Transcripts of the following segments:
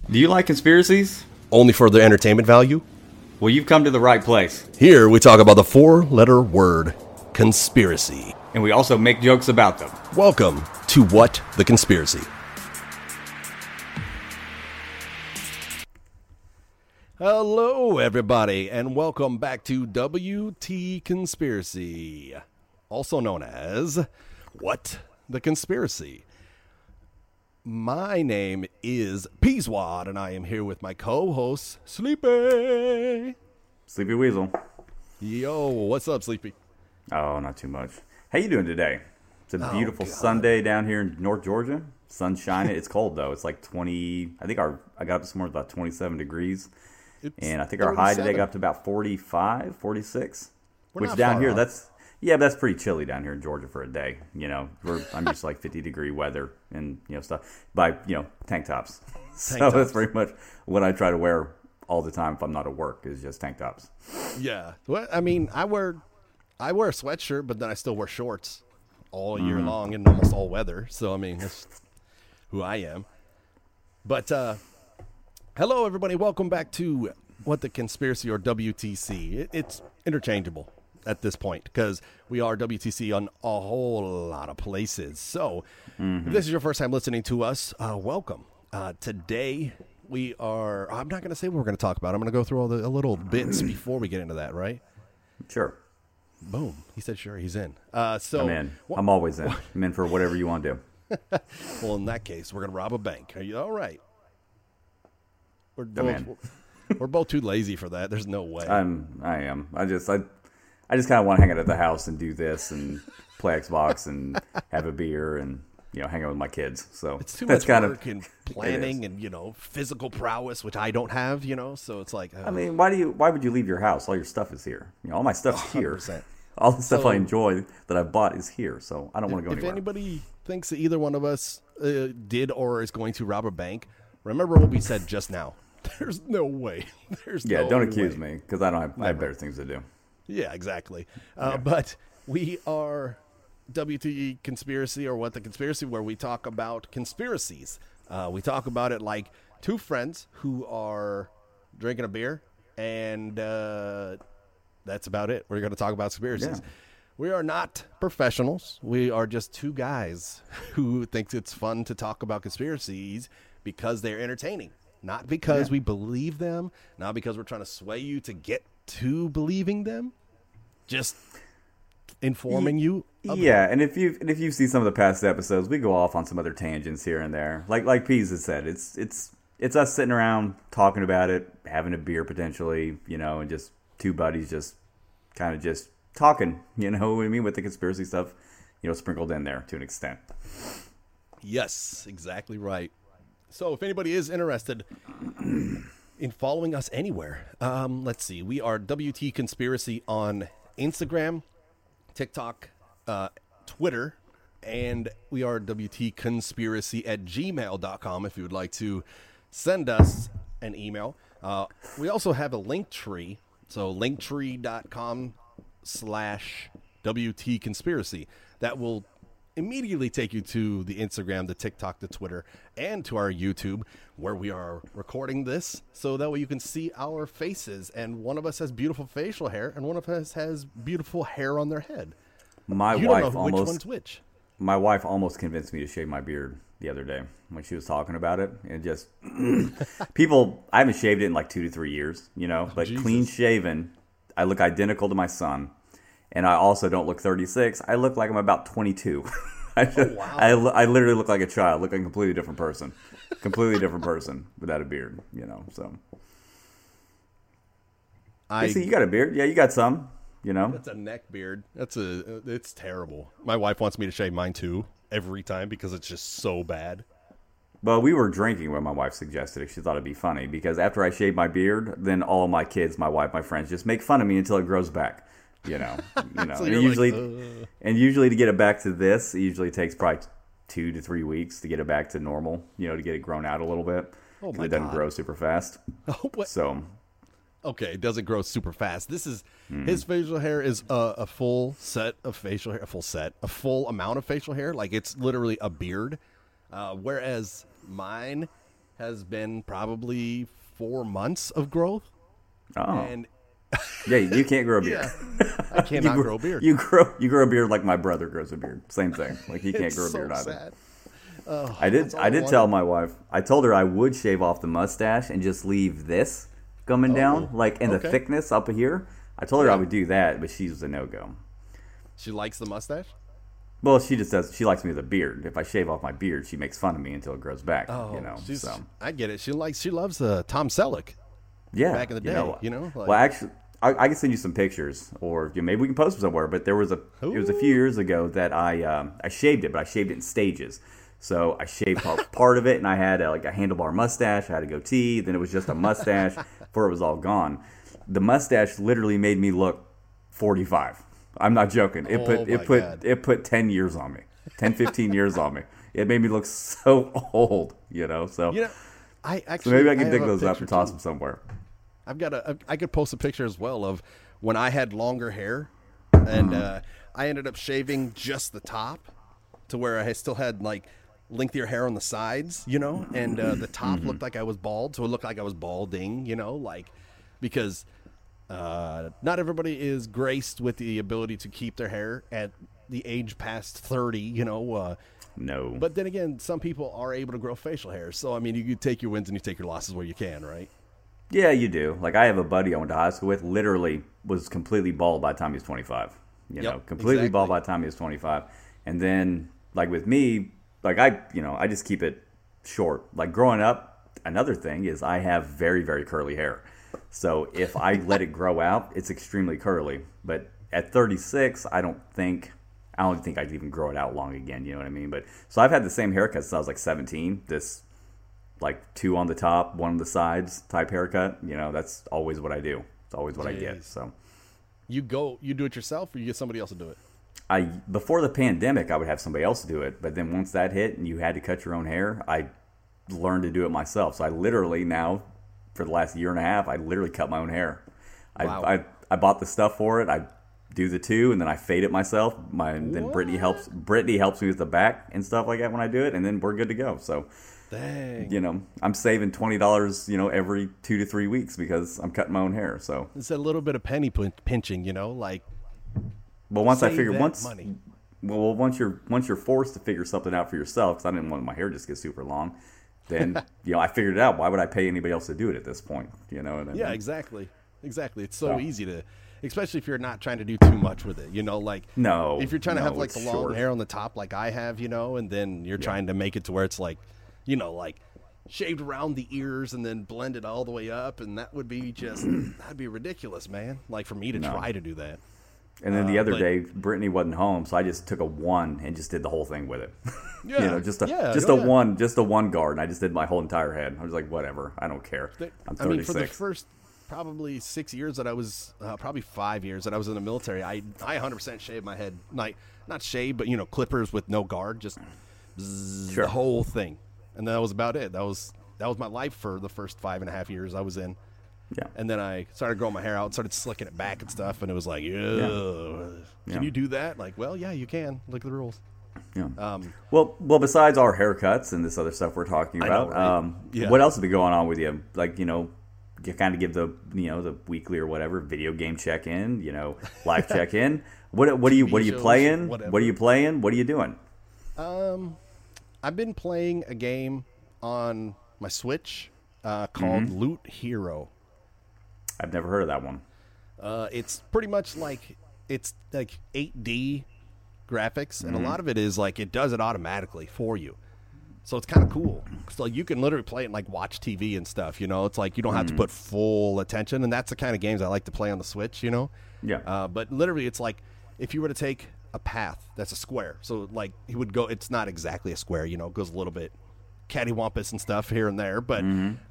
Do you like conspiracies? Only for their entertainment value? Well, you've come to the right place. Here we talk about the four-letter word, conspiracy. And we also make jokes about them. Welcome to What the Conspiracy. Hello, everybody, and welcome back to WT Conspiracy, also known as What the Conspiracy. My name is Peaswad, and I am here with my co-host, Sleepy. Sleepy Weasel. Yo, what's up, Sleepy? Oh, not too much. How you doing today? It's a beautiful Sunday down here in North Georgia. Sun's shining. It's cold, though. It's like 20, I got up this morning about 27 degrees. And I think our high today got up to about 45, 46. Which down here, that's pretty chilly down here in Georgia for a day. You know, I'm used to like 50-degree weather and, stuff by, tank tops. That's pretty much what I try to wear all the time if I'm not at work is just tank tops. Yeah. Well, I mean, I wear a sweatshirt, but then I still wear shorts all year long in almost all weather. So, I mean, that's who I am. But, hello, everybody. Welcome back to What the Conspiracy, or WTC. It's interchangeable at this point because we are WTC on a whole lot of places. So if this is your first time listening to us, welcome. Today we are, I'm not going to say what we're going to talk about. I'm going to go through all the little bits before we get into that, right? Sure. Boom. He said sure, he's in. I'm in. I'm always in. I'm in for whatever you want to do. Well, in that case, we're going to rob a bank. Are you all right? We're both too lazy for that. There's no way. I am. I just kind of want to hang out at the house and do this and play Xbox and have a beer and hang out with my kids. So it's too much work and planning and physical prowess, which I don't have. So it's like I mean, why would you leave your house? All your stuff is here. All my stuff's here. All the stuff I enjoy that I bought is here. So I don't want to go anywhere. If anybody thinks that either one of us did or is going to rob a bank, remember what we said just now. There's no way. Don't accuse me because I have better things to do. Yeah, exactly. But we are WTE Conspiracy, or What the Conspiracy, where we talk about conspiracies. We talk about it like two friends who are drinking a beer, and that's about it. We're going to talk about conspiracies. Yeah. We are not professionals. We are just two guys who think it's fun to talk about conspiracies because they're entertaining. Not because we believe them, not because we're trying to sway you to get to believing them, just informing you. And if you see some of the past episodes, we go off on some other tangents here and there. Like Pease has said, it's us sitting around talking about it, having a beer potentially, and just two buddies just kind of just talking, what I mean, with the conspiracy stuff, sprinkled in there to an extent. Yes, exactly right. So if anybody is interested in following us anywhere, let's see. We are WT Conspiracy on Instagram, TikTok, Twitter, and we are WTConspiracy@gmail.com if you would like to send us an email. We also have a Linktree, so linktree.com/WT Conspiracy. That will immediately take you to the Instagram, the TikTok, the Twitter, and to our YouTube, where we are recording this, so that way you can see our faces. And one of us has beautiful facial hair, and one of us has beautiful hair on their head. My wife which one's which. My wife almost convinced me to shave my beard the other day when she was talking about it. And just people, I haven't shaved it in like 2 to 3 years, but Jesus. Clean shaven, I look identical to my son. And I also don't look 36. I look like I'm about 22. I literally look like a child. Look like a completely different person. Completely different person without a beard, so. You see, you got a beard. Yeah, you got some, That's a neck beard. It's terrible. My wife wants me to shave mine too every time because it's just so bad. Well, we were drinking when my wife suggested it. She thought it'd be funny because after I shave my beard, then all my kids, my wife, my friends just make fun of me until it grows back. So and usually to get it back to this, it usually takes probably 2 to 3 weeks to get it back to normal, to get it grown out a little bit. Oh my it doesn't grow super fast. So, okay, it doesn't grow super fast. This is his facial hair is a full set of facial hair, a full amount of facial hair. Like it's literally a beard. Whereas mine has been probably 4 months of growth. Oh. And Yeah, you can't grow a beard. I cannot grow a beard. You grow a beard like my brother grows a beard. Same thing. Like he can't It's grow a so beard either. sad. Oh, I that's all did wanted. tell my wife. I told her I would shave off the mustache and just leave this coming down, like in the okay. thickness up here. I told her I Yeah. would do that, but she's a no-go. She likes the mustache? Well, she just does. She likes me with a beard. If I shave off my beard, she makes fun of me until it grows back. You know, so I get it. She loves Tom Selleck. yeah. back in the day, you know, like- well, actually, I can send you some pictures, or maybe we can post them somewhere. But there was it was a few years ago that I shaved it, but I shaved it in stages. So I shaved part of it, and I had like a handlebar mustache. I had a goatee. Then it was just a mustache before it was all gone. The mustache literally made me look 45. I'm not joking. It put 10 years on me. 10, 15 years on me. It made me look so old, you know. So, You know, so maybe I can have dig a those up picture and toss too. them somewhere. I could post a picture as well of when I had longer hair, and I ended up shaving just the top to where I still had like lengthier hair on the sides, you know, and the top looked like I was bald, so it looked like I was balding, you know, like because not everybody is graced with the ability to keep their hair at the age past 30, you know. No. But then again, some people are able to grow facial hair, so I mean, you take your wins and you take your losses where you can, right? Yeah, you do. Like I have a buddy I went to high school with, literally was completely bald by the time he was 25. You know, completely bald by the time he was 25. And then like with me, like I just keep it short. Like growing up, another thing is I have very, very curly hair. So if I let it grow out, it's extremely curly. But at 36, I don't think I'd even grow it out long again. You know what I mean? But so I've had the same haircut since I was like 17. This like 2 on the top, 1 on the sides type haircut. You know, that's always what I do. It's always what I get. So You do it yourself, or you get somebody else to do it? before the pandemic, I would have somebody else do it. But then once that hit and you had to cut your own hair, I learned to do it myself. So I literally now, for the last year and a half, I literally cut my own hair. Wow. I bought the stuff for it. I do the 2, and then I fade it myself. Then Brittany helps me with the back and stuff like that when I do it, and then we're good to go. So, Dang. you know, I'm saving $20, you know, every 2 to 3 weeks because I'm cutting my own hair. So, It's a little bit of penny pinching, you know, like but once I save figure that money. once you're forced to figure something out for yourself, because I didn't want my hair just get super long, then you know I figured it out. Why would I pay anybody else to do it at this point? You know what I mean? Yeah, exactly. It's so easy to, especially if you're not trying to do too much with it, you know, like No, if you're trying to have like it's the long short. hair on the top like I have, you know, and then you're trying to make it to where it's like, you know, like shaved around the ears and then blended all the way up, and that would be that'd be ridiculous, man. Like for me to try to do that. And then the other but- day, Brittany wasn't home, so I just took a 1 and just did the whole thing with it. Yeah, you know, just a yeah. just a 1 guard, and I just did my whole entire head. I was like, whatever, I don't care. I'm 36. I mean, for the first probably 6 years that I was, probably 5 years that I was in the military, I 100% shaved my head. Like, not shave, but, you know, clippers with no guard, just Sure. the whole thing. And that was about it. That was my life for the first 5.5 years I was in. Yeah. And then I started growing my hair out, started slicking it back and stuff, and it was like, can Yeah. you do that? Like, well, yeah, you can. Look at the rules. Yeah. Well, besides our haircuts and this other stuff we're talking I know, about, right? Yeah. what else has been going on with you? Like, you know, you kind of give the weekly or whatever video game check in, you know, live check in. What are you shows, playing? whatever. What are you playing? What are you doing? I've been playing a game on my Switch called Mm-hmm. Loot Hero. I've never heard of that one. It's pretty much like 8D graphics, and a lot of it is like it does it automatically for you. So it's kind of cool. So you can literally play it and like watch TV and stuff. You know, it's like you don't have to put full attention, and that's the kind of games I like to play on the Switch. You know, Yeah. but literally, it's like if you were to take a path that's a square. So like he would go. It's not exactly a square. You know, it goes a little bit cattywampus and stuff here and there, but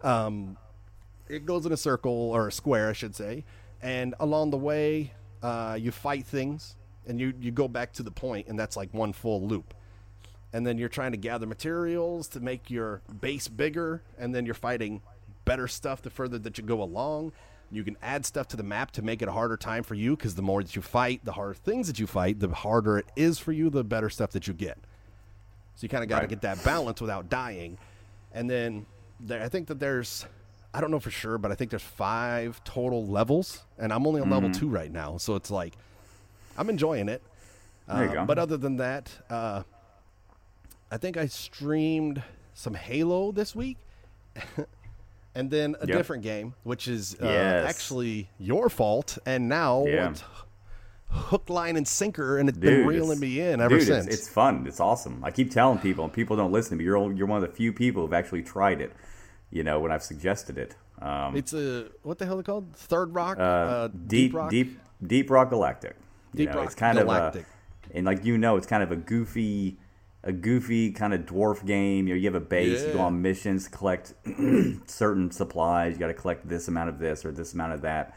it goes in a circle or a square, I should say. And along the way, you fight things, and you go back to the point, and that's like one full loop. And then you're trying to gather materials to make your base bigger, and then you're fighting better stuff the further that you go along. You can add stuff to the map to make it a harder time for you, because the more that you fight, the harder things that you fight, the harder it is for you, the better stuff that you get. So you kind of got to Right. get that balance without dying. And then I think that there's, I don't know for sure, but I think there's 5 total levels, and I'm only on level 2 right now. So it's like, I'm enjoying it. There you go. But other than that, I think I streamed some Halo this week. And then a different game, which is actually your fault. And now it's hook, line, and sinker, and it's been reeling me in ever since. It's fun. It's awesome. I keep telling people, and people don't listen to me. You're one of the few people who've actually tried it, when I've suggested it. It's what the hell is it called? Third Rock? Deep Rock? Deep Rock Galactic. Deep Rock it's kind Galactic. And it's kind of a goofy kind of dwarf game. You have a base, you go on missions to collect certain supplies. You got to collect this amount of this or this amount of that.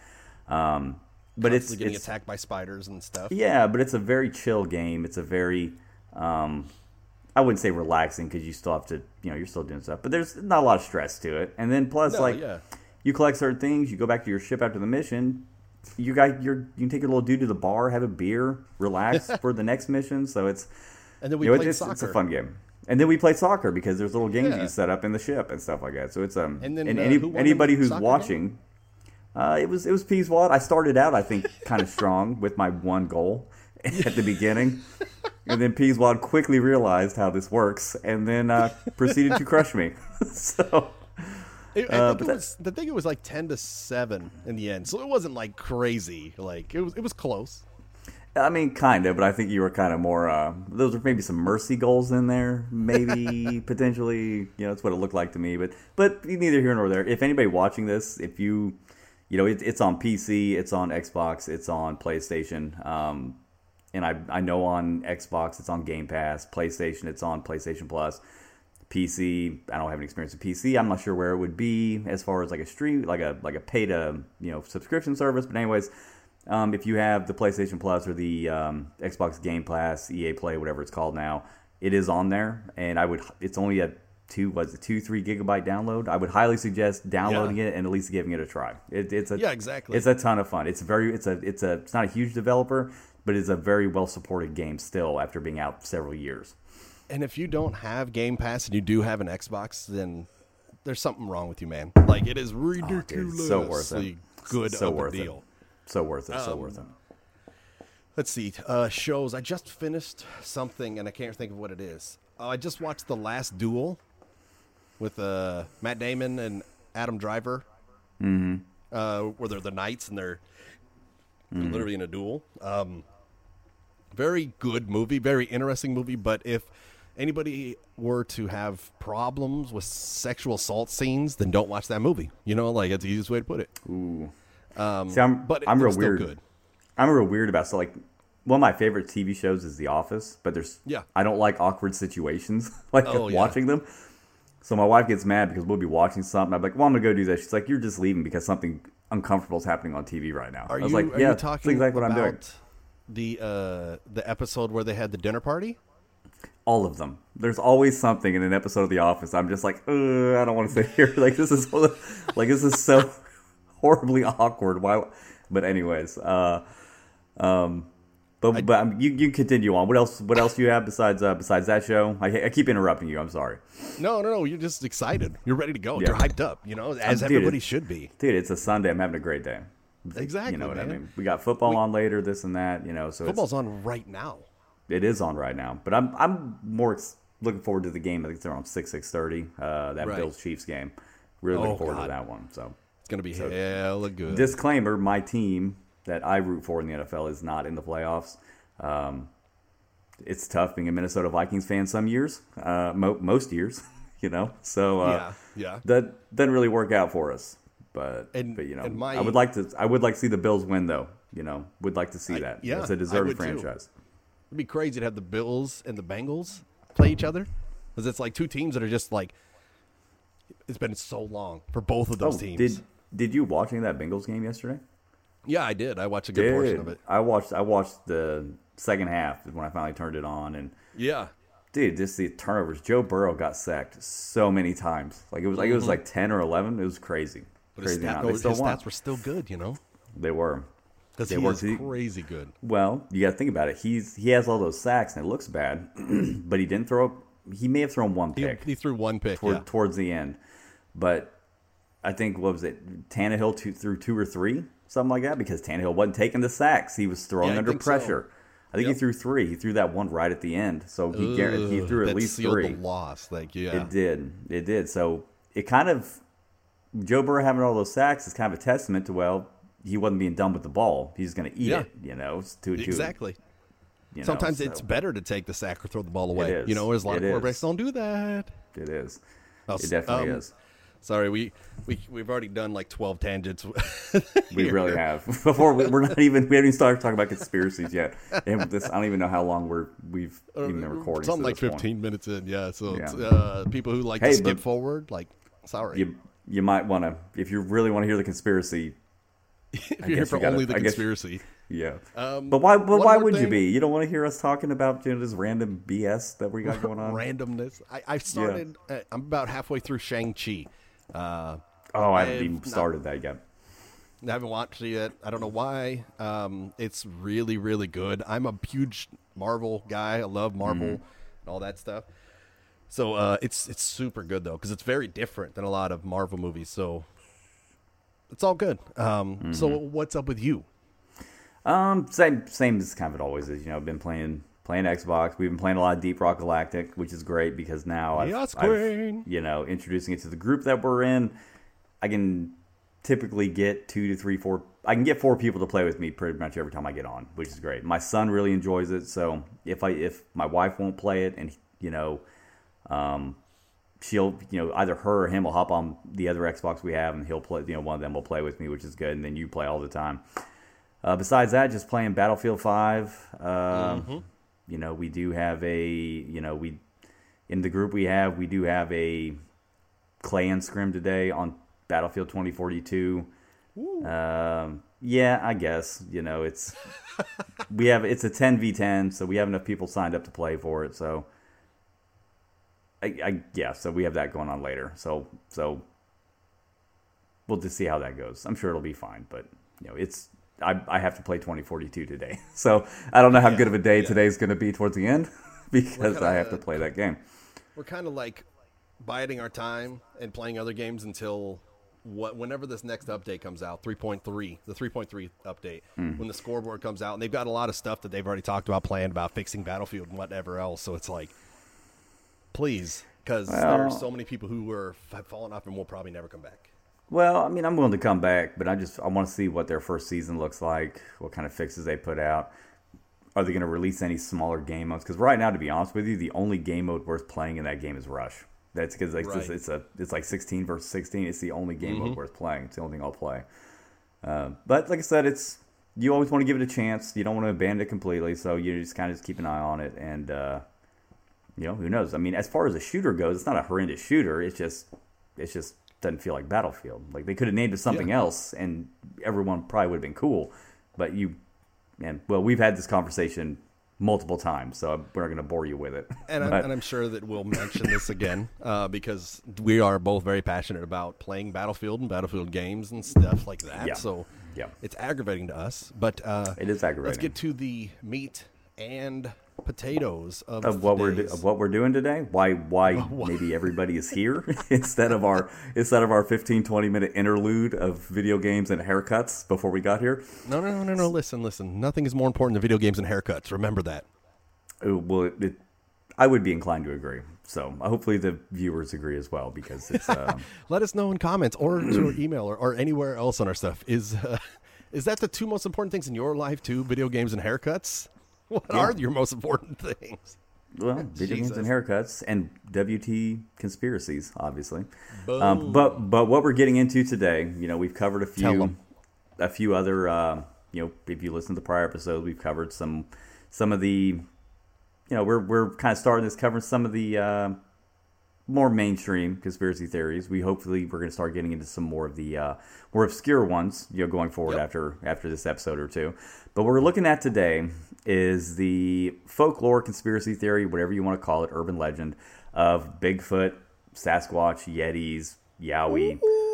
But it's getting attacked by spiders and stuff. Yeah, but it's a very chill game. It's a very, I wouldn't say relaxing because you still have to, you're still doing stuff. But there's not a lot of stress to it. And then plus, you collect certain things. You go back to your ship after the mission. You can take your little dude to the bar, have a beer, relax for the next mission. So it's. And then we played soccer. It's a fun game. And then we play soccer because there's little games you set up in the ship and stuff like that. So it's and then, anybody who's watching, it was Peaswad. I started out I think kind of strong with my one goal at the beginning, and then Peaswad quickly realized how this works and then proceeded to crush me. So I think it was like 10-7 in the end. So it wasn't like crazy. Like it was close. I mean, kind of, but I think you were kind of more. Those were maybe some mercy goals in there, maybe potentially. That's what it looked like to me. But neither here nor there. If anybody watching this, if you, it's on PC, it's on Xbox, it's on PlayStation, and I know on Xbox it's on Game Pass, PlayStation it's on PlayStation Plus, PC. I don't have any experience with PC. I'm not sure where it would be as far as like a stream, like a pay to subscription service. But anyways. If you have the PlayStation Plus or the Xbox Game Pass, EA Play, whatever it's called now, it is on there, and it's only a 3 gigabyte download. I would highly suggest downloading it and at least giving it a try. It's a ton of fun. It's not a huge developer, but it's a very well supported game still after being out several years. And if you don't have Game Pass and you do have an Xbox, then there's something wrong with you, man. Like it is ridiculously so worth it. Good so of worth a deal. It. So worth it. So worth it. Let's see. Shows. I just finished something, and I can't think of what it is. I just watched The Last Duel with Matt Damon and Adam Driver. Mm-hmm. Where they're the knights, and they're literally in a duel. Very good movie. Very interesting movie. But if anybody were to have problems with sexual assault scenes, then don't watch that movie. It's the easiest way to put it. Ooh. See, I'm real weird. Good. I'm real weird about one of my favorite TV shows is The Office, but I don't like awkward situations watching them. So my wife gets mad because we'll be watching something. I'm like, well, I'm gonna go do that. She's like, you're just leaving because something uncomfortable is happening on TV right now. Are you talking that's exactly what I'm doing. The episode where they had the dinner party? All of them. There's always something in an episode of The Office. I'm just like, I don't want to sit here. This is so horribly awkward. Why? But anyways, you can continue on. What else do you have besides that show? I keep interrupting you. I'm sorry. No. You're just excited. You're ready to go. Yeah. You're hyped up. As everybody should be. Dude, it's a Sunday. I'm having a great day. Exactly. You know what I mean? We got football on later. This and that. So football's on right now. It is on right now. But I'm more looking forward to the game. I think they're on 6:30. That Bills Chiefs game. Really looking forward to that one. So. Going to be hella good. Disclaimer, my team that I root for in the NFL is not in the playoffs. It's tough being a Minnesota Vikings fan some years, most years, So that doesn't really work out for us. But I would like to see the Bills win though. Would like to see that. Yeah, it's a deserving franchise. Too. It'd be crazy to have the Bills and the Bengals play each other because it's like two teams that are just like. It's been so long for both of those teams. Did you watch any of that Bengals game yesterday? Yeah, I did. I watched a good portion of it. I watched the second half when I finally turned it on, and dude, just the turnovers. Joe Burrow got sacked so many times. It was like 10 or 11. It was crazy. But his stats were still good, They were. Because he was crazy good. Well, you got to think about it. He has all those sacks, and it looks bad, but he didn't throw. He may have thrown one pick. He threw one pick towards the end. but I think, what was it, Tannehill threw 2 or 3, something like that, because Tannehill wasn't taking the sacks. He was throwing under pressure. So. I think he threw 3. He threw that one right at the end, so he threw at least 3. The loss, It did. So it kind of, Joe Burrow having all those sacks is kind of a testament to, he wasn't being done with the ball. He's going to eat it, Exactly. Sometimes it's better to take the sack or throw the ball away. There's a lot of quarterbacks don't do that. It is. It definitely is. Sorry, we've already done like 12 tangents. We really have. Before we haven't even started talking about conspiracies yet. And I don't even know how long we've even been recording. Something like 15 minutes in, yeah. So people who like to skip forward, sorry. You might want to, if you really want to hear the conspiracy. If you're here for only the conspiracy. Yeah. But why would you be? You don't want to hear us talking about this random BS that we got going on? Randomness. I started, I'm about halfway through Shang-Chi. I haven't even started that yet. I haven't watched it yet. I don't know why. It's really, really good. I'm a huge Marvel guy. I love Marvel and all that stuff. So it's super good, though, because it's very different than a lot of Marvel movies. So it's all good. So what's up with you? Same as kind of it always is. I've been playing Xbox. We've been playing a lot of Deep Rock Galactic, which is great because now I've introducing it to the group that we're in. I can typically get 2 to 3, 4. I can get 4 people to play with me pretty much every time I get on, which is great. My son really enjoys it. So if my wife won't play it, and she'll either her or him will hop on the other Xbox we have, and he'll play. One of them will play with me, which is good. And then you play all the time. Besides that, just playing Battlefield 5. We do have in the group we do have a clan scrim today on Battlefield 2042. I guess, it's, it's a 10v10, so we have enough people signed up to play for it. So so we have that going on later. So we'll just see how that goes. I'm sure it'll be fine, but I have to play 2042 today. So I don't know how good of a day today's going to be towards the end because I have to play that game. We're kind of like biding our time and playing other games until whenever this next update comes out, 3.3, the 3.3 update, when the scoreboard comes out. And they've got a lot of stuff that they've already talked about, planned about fixing Battlefield and whatever else. So it's like, please, because there are so many people who have fallen off and will probably never come back. Well, I mean, I'm willing to come back, but I want to see what their first season looks like, what kind of fixes they put out. Are they going to release any smaller game modes? Because right now, to be honest with you, the only game mode worth playing in that game is Rush. That's because it's like 16 versus 16. It's the only game mode worth playing. It's the only thing I'll play. But like I said, you always want to give it a chance. You don't want to abandon it completely, so you just kind of keep an eye on it. And who knows? I mean, as far as a shooter goes, it's not a horrendous shooter. It's just doesn't feel like Battlefield. Like they could have named it something else, and everyone probably would have been cool. But we've had this conversation multiple times, so we're not going to bore you with it. And I'm sure that we'll mention this again because we are both very passionate about playing Battlefield and Battlefield games and stuff like that. Yeah. So it's aggravating to us, but it is aggravating. Let's get to the meat and potatoes of what we're doing today. Why maybe everybody is here instead of our 15-20 minute interlude of video games and haircuts before we got here. No. Listen. Nothing is more important than video games and haircuts. Remember that. Well, I would be inclined to agree. So hopefully the viewers agree as well, because it's. Let us know in comments or to our email or anywhere else on our stuff. Is that the 2 most important things in your life too? Video games and haircuts. What are your most important things? Well, video games and haircuts and WT conspiracies, obviously. Boom. But what we're getting into today, we've covered a few other, if you listen to the prior episodes, we've covered some of the, we're kind of starting this covering some of the more mainstream conspiracy theories. We're going to start getting into some more of the more obscure ones, going forward after this episode or two. But what we're looking at today is the folklore, conspiracy theory, whatever you want to call it, urban legend of Bigfoot, Sasquatch, Yetis, Yowie,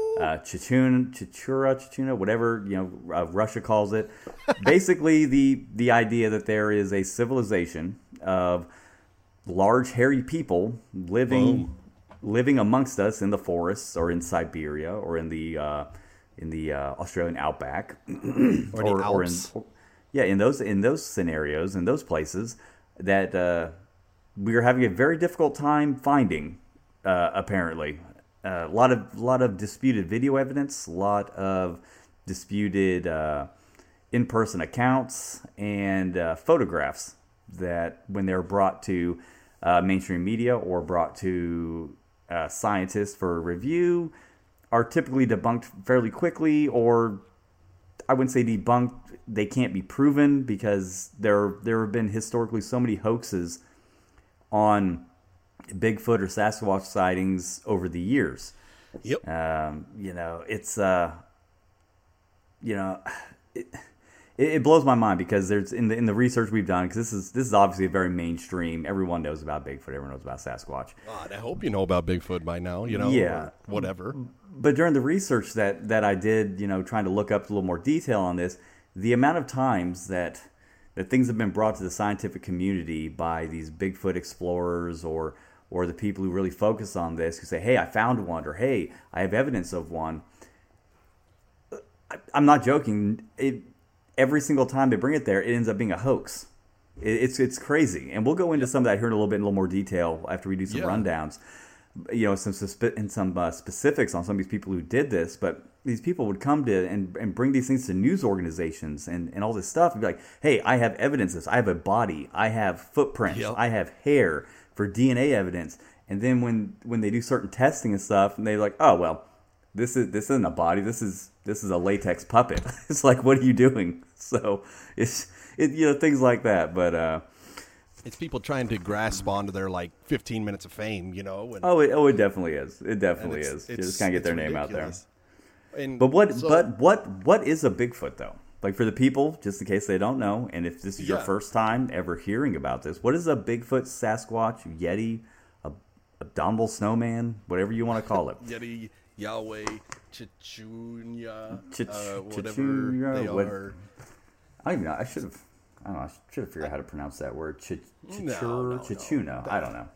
Chichura, whatever Russia calls it. Basically, the idea that there is a civilization of large, hairy people living living amongst us in the forests or in Siberia or in the Australian outback, or in those scenarios, in those places that we are having a very difficult time finding. Apparently, a lot of disputed video evidence, a lot of disputed in-person accounts and photographs that, when they're brought to mainstream media or brought to scientists for review, are typically debunked fairly quickly, or I wouldn't say debunked. They can't be proven because there have been historically so many hoaxes on Bigfoot or Sasquatch sightings over the years. Yep. It's it blows my mind because there's in the research we've done, because this is obviously a very mainstream. Everyone knows about Bigfoot. Everyone knows about Sasquatch. God, I hope you know about Bigfoot by now. Yeah, or whatever. But during the research that I did, trying to look up a little more detail on this, the amount of times that things have been brought to the scientific community by these Bigfoot explorers or the people who really focus on this, who say, "Hey, I found one," or "Hey, I have evidence of one." I'm not joking. Every single time they bring it there, it ends up being a hoax. It's crazy, and we'll go into some of that here in a little more detail after we do some rundowns. Some specifics on some of these people who did this, but these people would come to and bring these things to news organizations and all this stuff and be like, "Hey, I have evidence of this. I have a body. I have footprints. I have hair for DNA evidence." And then when they do certain testing and stuff, and they're like, "Oh well, this isn't a body. This is a latex puppet." It's like, what are you doing? So it's things like that. But it's people trying to grasp onto their 15 minutes of fame, And, it definitely is. It definitely is. You just kind of get their name out there. But what is a Bigfoot though? Like, for the people, just in case they don't know, and if this is your first time ever hearing about this, what is a Bigfoot, Sasquatch, Yeti, abominable snowman, whatever you want to call it? Yeti, Yahweh, Chichunya, whatever Chichunya, they are. I don't know. I should have figured out how to pronounce that word. Chichuna. I don't know.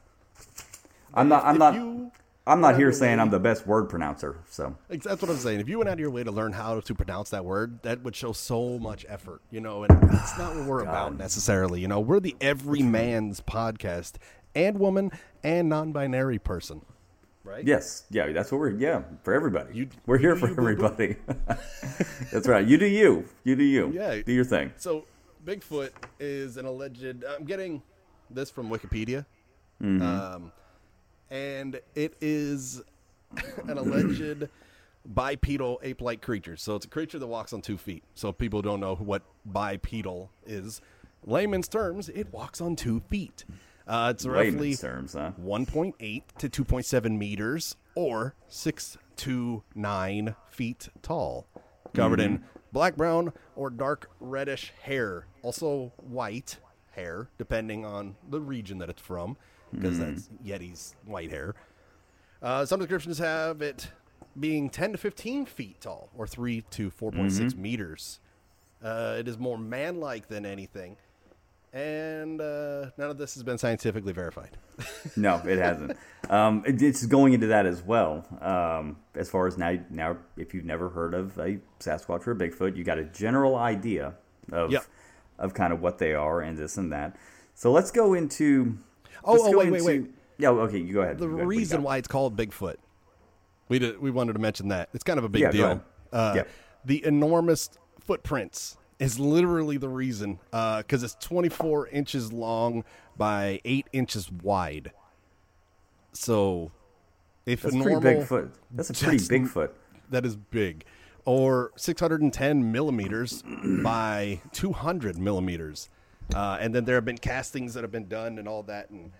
I'm not here saying I'm the best word pronouncer. So that's what I'm saying. If you went out of your way to learn how to pronounce that word, that would show so much effort, And that's not what we're about necessarily. We're the everyman's podcast, and woman and non-binary person. Right? Yes. Yeah, that's what for everybody. We're here for everybody. That's right. You do you. You do you. Yeah. Do your thing. So, Bigfoot is an alleged... I'm getting this from Wikipedia. Mm-hmm. And it is an alleged bipedal ape-like creature. So, it's a creature that walks on 2 feet. So, if people don't know what bipedal is, in layman's terms, it walks on 2 feet. It's roughly 1.8 to 2.7 meters, or 6 to 9 feet tall, covered in black, brown, or dark reddish hair. Also white hair, depending on the region that it's from, because that's Yeti's white hair. Some descriptions have it being 10 to 15 feet tall, or 3 to 4.6 meters. It is more man-like than anything. And none of this has been scientifically verified. No, it hasn't. It's going into that as well. As far as now, if you've never heard of a Sasquatch or a Bigfoot, you got a general idea of kind of what they are and this and that. So let's go into. Wait. Yeah, okay, you go ahead. The reason why it's called Bigfoot, we wanted to mention that. It's kind of a big deal. The enormous footprints is literally the reason, because it's 24 inches long by 8 inches wide. So, if that's a pretty normal Bigfoot, that's a pretty Bigfoot. That is big, or 610 millimeters by 200 millimeters, and then there have been castings that have been done and all that, and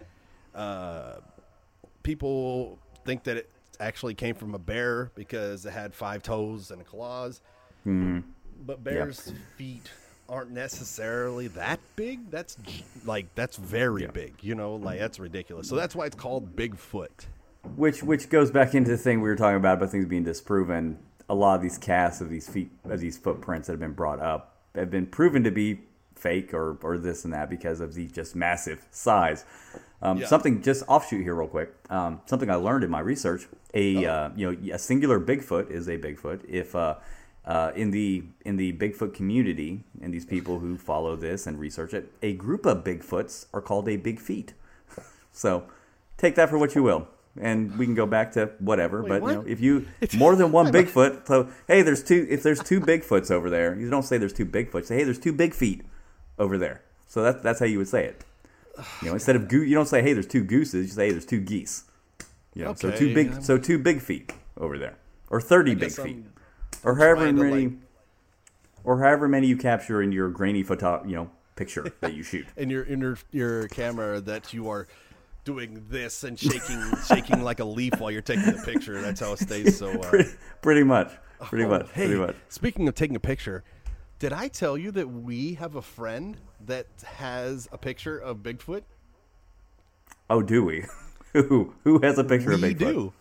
people think that it actually came from a bear because it had 5 toes and claws. But bears' feet aren't necessarily that big. That's very big, that's ridiculous. So that's why it's called Bigfoot. Which goes back into the thing we were talking about things being disproven. A lot of these casts of these footprints that have been brought up have been proven to be fake or this and that because of the just massive size. Something just offshoot here real quick. Something I learned in my research. A singular Bigfoot is a Bigfoot. If in the Bigfoot community, and these people who follow this and research it, a group of Bigfoots are called a Big Feet. So take that for what you will. And we can go back to whatever, but what? if you more than one Bigfoot, so hey, there's two. If there's two Bigfoots over there, you don't say there's two Bigfoots. Say hey, there's two Big Feet over there. So that's how you would say it. Instead of you don't say hey, there's two gooses. You say hey, there's two geese. So two big feet over there, or 30 big feet, or however many, or however many you capture in your grainy picture that you shoot in your camera that you are doing this and shaking like a leaf while you're taking the picture. That's how it stays. So pretty much. Speaking of taking a picture, did I tell you that we have a friend that has a picture of Bigfoot? Oh, do we? Who has a picture of Bigfoot?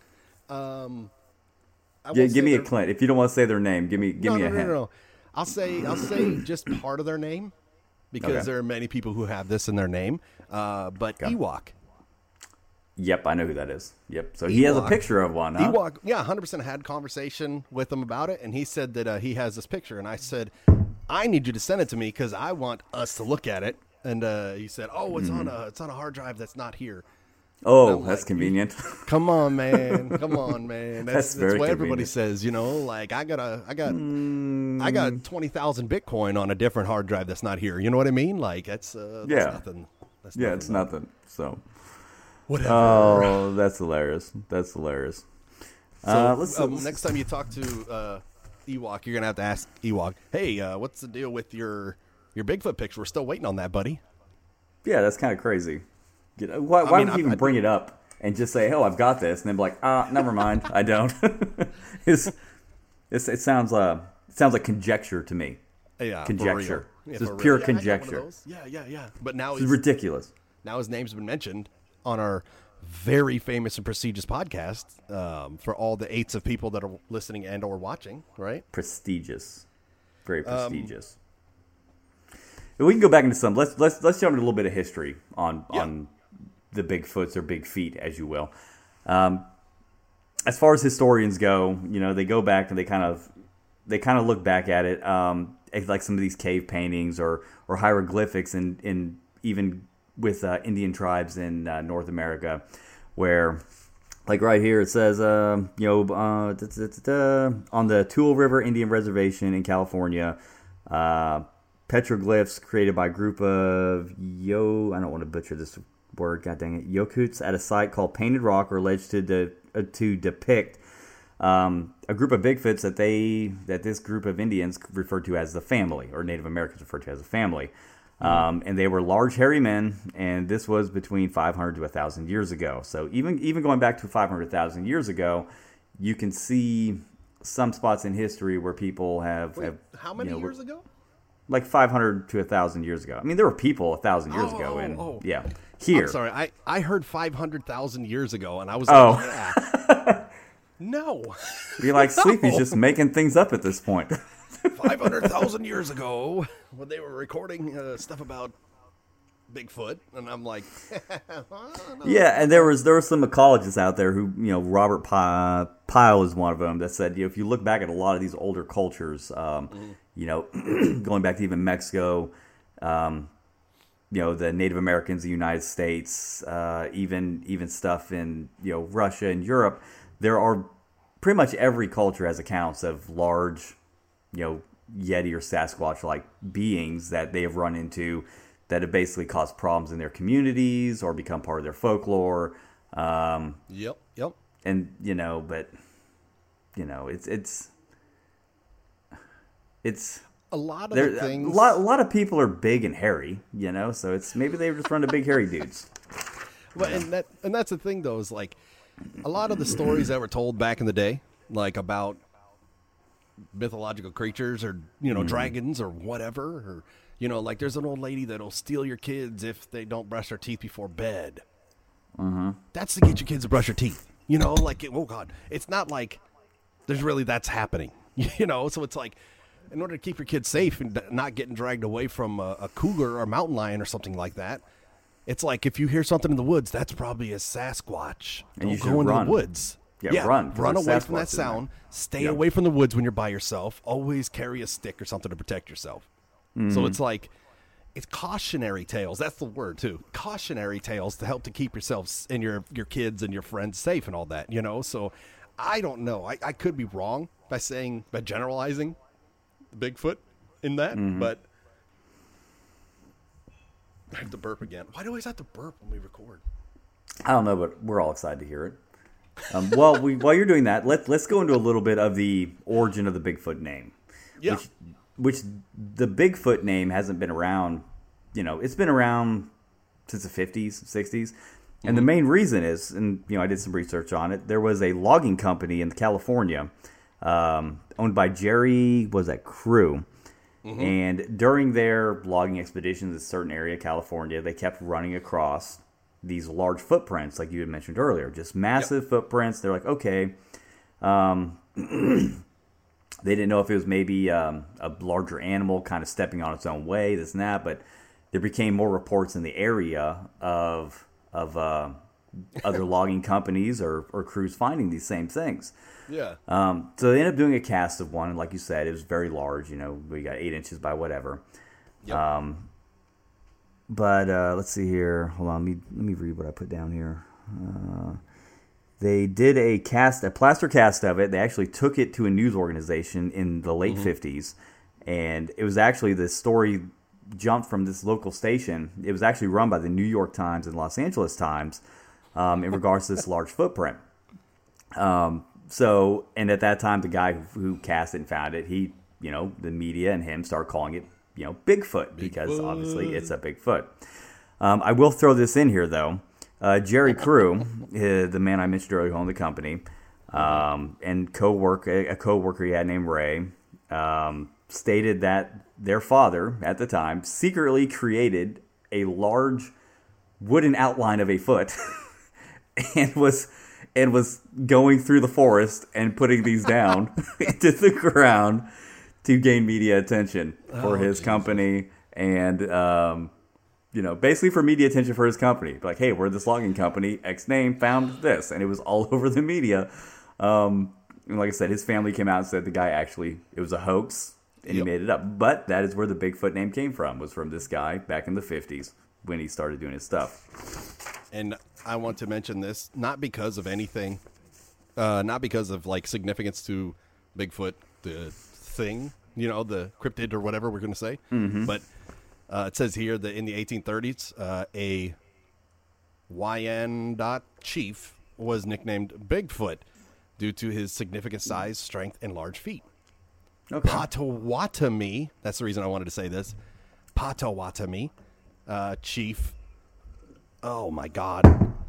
We do. Give me a Clint. If you don't want to say their name, give me a hint. No. I'll say just part of their name because there are many people who have this in their name. But Ewok. Yep, I know who that is. Yep. So he has a picture of one, huh? Ewok, 100% had conversation with him about it, and he said that he has this picture, and I said, I need you to send it to me because I want us to look at it. And he said, oh, it's on a hard drive that's not here. Oh, that's convenient. Come on, man. That's what everybody convenient. says, like I got 20,000 Bitcoin on a different hard drive that's not here. You know what I mean? Like that's nothing. That's nothing. It's nothing. So whatever. Oh, that's hilarious. So next time you talk to Ewok, you're gonna have to ask Ewok, hey, what's the deal with your Bigfoot picture? We're still waiting on that, buddy. Yeah, that's kind of crazy. Why would you even bring it up and just say, "Oh, I've got this," and then be like, never mind, I don't. It sounds like conjecture to me. Yeah, conjecture. It's just pure conjecture. Yeah. But now it's ridiculous. Now his name's been mentioned on our very famous and prestigious podcast for all the 8s of people that are listening and or watching. Right? Prestigious, very prestigious. We can go back into some. Let's jump into a little bit of history on the Bigfoots or Big Feet, as you will. As far as historians go, they go back and they kind of look back at it, like some of these cave paintings or hieroglyphics, in even with Indian tribes in North America, where, like right here, it says, on the Tule River Indian Reservation in California. Petroglyphs created by a group of I don't want to butcher this word, god dang it, Yokuts at a site called Painted Rock are alleged to depict a group of Bigfoots that this group of Indians referred to as the family, or Native Americans referred to as a family. And they were large, hairy men, and this was between 500 to 1,000 years ago. So even going back to 500,000 years ago, you can see some spots in history where people have... how many years ago? Like 500 to 1,000 years ago. I mean, there were people 1,000 years ago. Yeah. Here. I'm sorry. I heard 500,000 years ago, and I was like, yeah. No. You're like, Sleepy's just making things up at this point. 500,000 years ago, when they were recording stuff about Bigfoot, and I'm like, yeah, and there was some ecologists out there who, Robert Pyle is one of them, that said, if you look back at a lot of these older cultures, going back to even Mexico, the Native Americans, the United States, even stuff in Russia and Europe, there are pretty much every culture has accounts of large, Yeti or Sasquatch-like beings that they have run into that have basically caused problems in their communities or become part of their folklore. Yep. And it's a lot of the things. A lot of people are big and hairy, so it's maybe they just run to big hairy dudes. Well, and that's the thing though, is like a lot of the stories that were told back in the day, like about mythological creatures or dragons or whatever, or like there's an old lady that'll steal your kids if they don't brush their teeth before bed. Mm-hmm. That's to get your kids to brush their teeth. Oh God, it's not like there's really that's happening. So it's like, in order to keep your kids safe and not getting dragged away from a cougar or a mountain lion or something like that, It's like if you hear something in the woods, that's probably a Sasquatch. And Don't you should go into run. the woods. Yeah, run, 'cause Run there's away from Sasquatch that in there. sound. Stay Yeah. away from the woods when you're by yourself. Always carry a stick or something to protect yourself. So it's like, it's cautionary tales. That's the word too. Cautionary tales to help to keep yourselves and your kids and your friends safe and all that, you know? So I don't know. I could be wrong by generalizing Bigfoot in that, but I have to burp again. Why do I always have to burp when we record? I don't know, but we're all excited to hear it. While you're doing that, let's go into a little bit of the origin of the Bigfoot name. Yeah. Which the Bigfoot name hasn't been around, it's been around since the 50s, 60s. And the main reason is, and I did some research on it, there was a logging company in California owned by Jerry, Crew. And during their logging expeditions in a certain area of California, they kept running across these large footprints, like you had mentioned earlier, just massive footprints. They're like, okay, they didn't know if it was maybe a larger animal kind of stepping on its own way, this and that, but there became more reports in the area of other logging companies or crews finding these same things. Yeah. So they ended up doing a cast of one, and like you said, it was very large. We got 8 inches by whatever. Yep. But let's see here. Hold on, let me read what I put down here. They did a plaster cast of it. They actually took it to a news organization in the late 50s, and it was actually, the story jumped from this local station. It was actually run by the New York Times and Los Angeles Times in regards to this large footprint. So, and at that time, the guy who cast it and found it, the media and him started calling it, Bigfoot, because obviously it's a Bigfoot. I will throw this in here, though. Jerry Crew, the man I mentioned earlier who owned the company, and a co-worker he had named Ray, stated that their father, at the time, secretly created a large wooden outline of a foot and was going through the forest and putting these down into the ground to gain media attention for his company and, basically for media attention for his company. Like, hey, we're this logging company, X name, found this. And it was all over the media. And like I said, his family came out and said the guy it was a hoax and he made it up. But that is where the Bigfoot name came from, was from this guy back in the 50s when he started doing his stuff. And I want to mention this, not because of anything, not because of significance to Bigfoot, the thing, the cryptid or whatever we're going to say, but it says here that in the 1830s, a Wyandotte chief was nicknamed Bigfoot due to his significant size, strength, and large feet. Okay. Potawatomi, that's the reason I wanted to say this, Potawatomi chief, oh my God,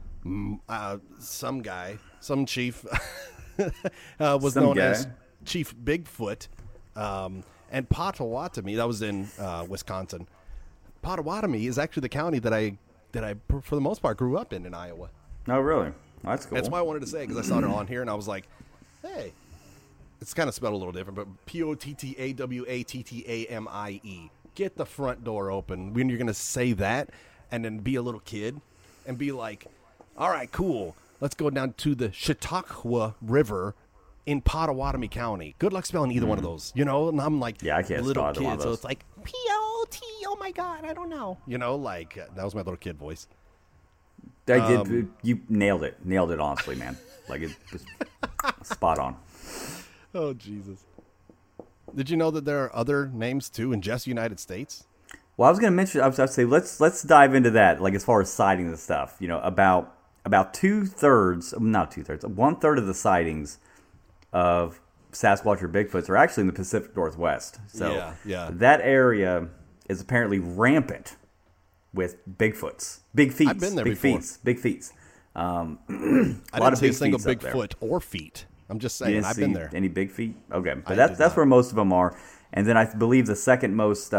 some chief was known as Chief Bigfoot, and Potawatomi, that was in Wisconsin. Potawatomi is actually the county that I for the most part grew up in Iowa. Oh, really? That's cool. That's why I wanted to say it, because I saw it on here and I was like, hey, it's kind of spelled a little different, but Pottawattamie. Get the front door open when you're going to say that, and then be a little kid and be like, all right, cool. Let's go down to the Chautauqua River in Pottawattamie County. Good luck spelling either one of those, And I'm like, I can't little spell either kid, one of so those. it's like P-O-T, oh my God, I don't know. That was my little kid voice. You nailed it. Nailed it, honestly, man. It was spot on. Oh, Jesus. Did you know that there are other names, too, in just United States? Well, I was going to mention, I was say, let's dive into that, as far as sightings and stuff. About 1/3 of the sightings of Sasquatch or Bigfoots are actually in the Pacific Northwest. So that area is apparently rampant with Bigfoots. Big feet. I've been there before. Big feet. I didn't see a single Bigfoot or feet. I'm just saying, I've been there. Any big feet? Okay, but that's where most of them are. And then I believe the second most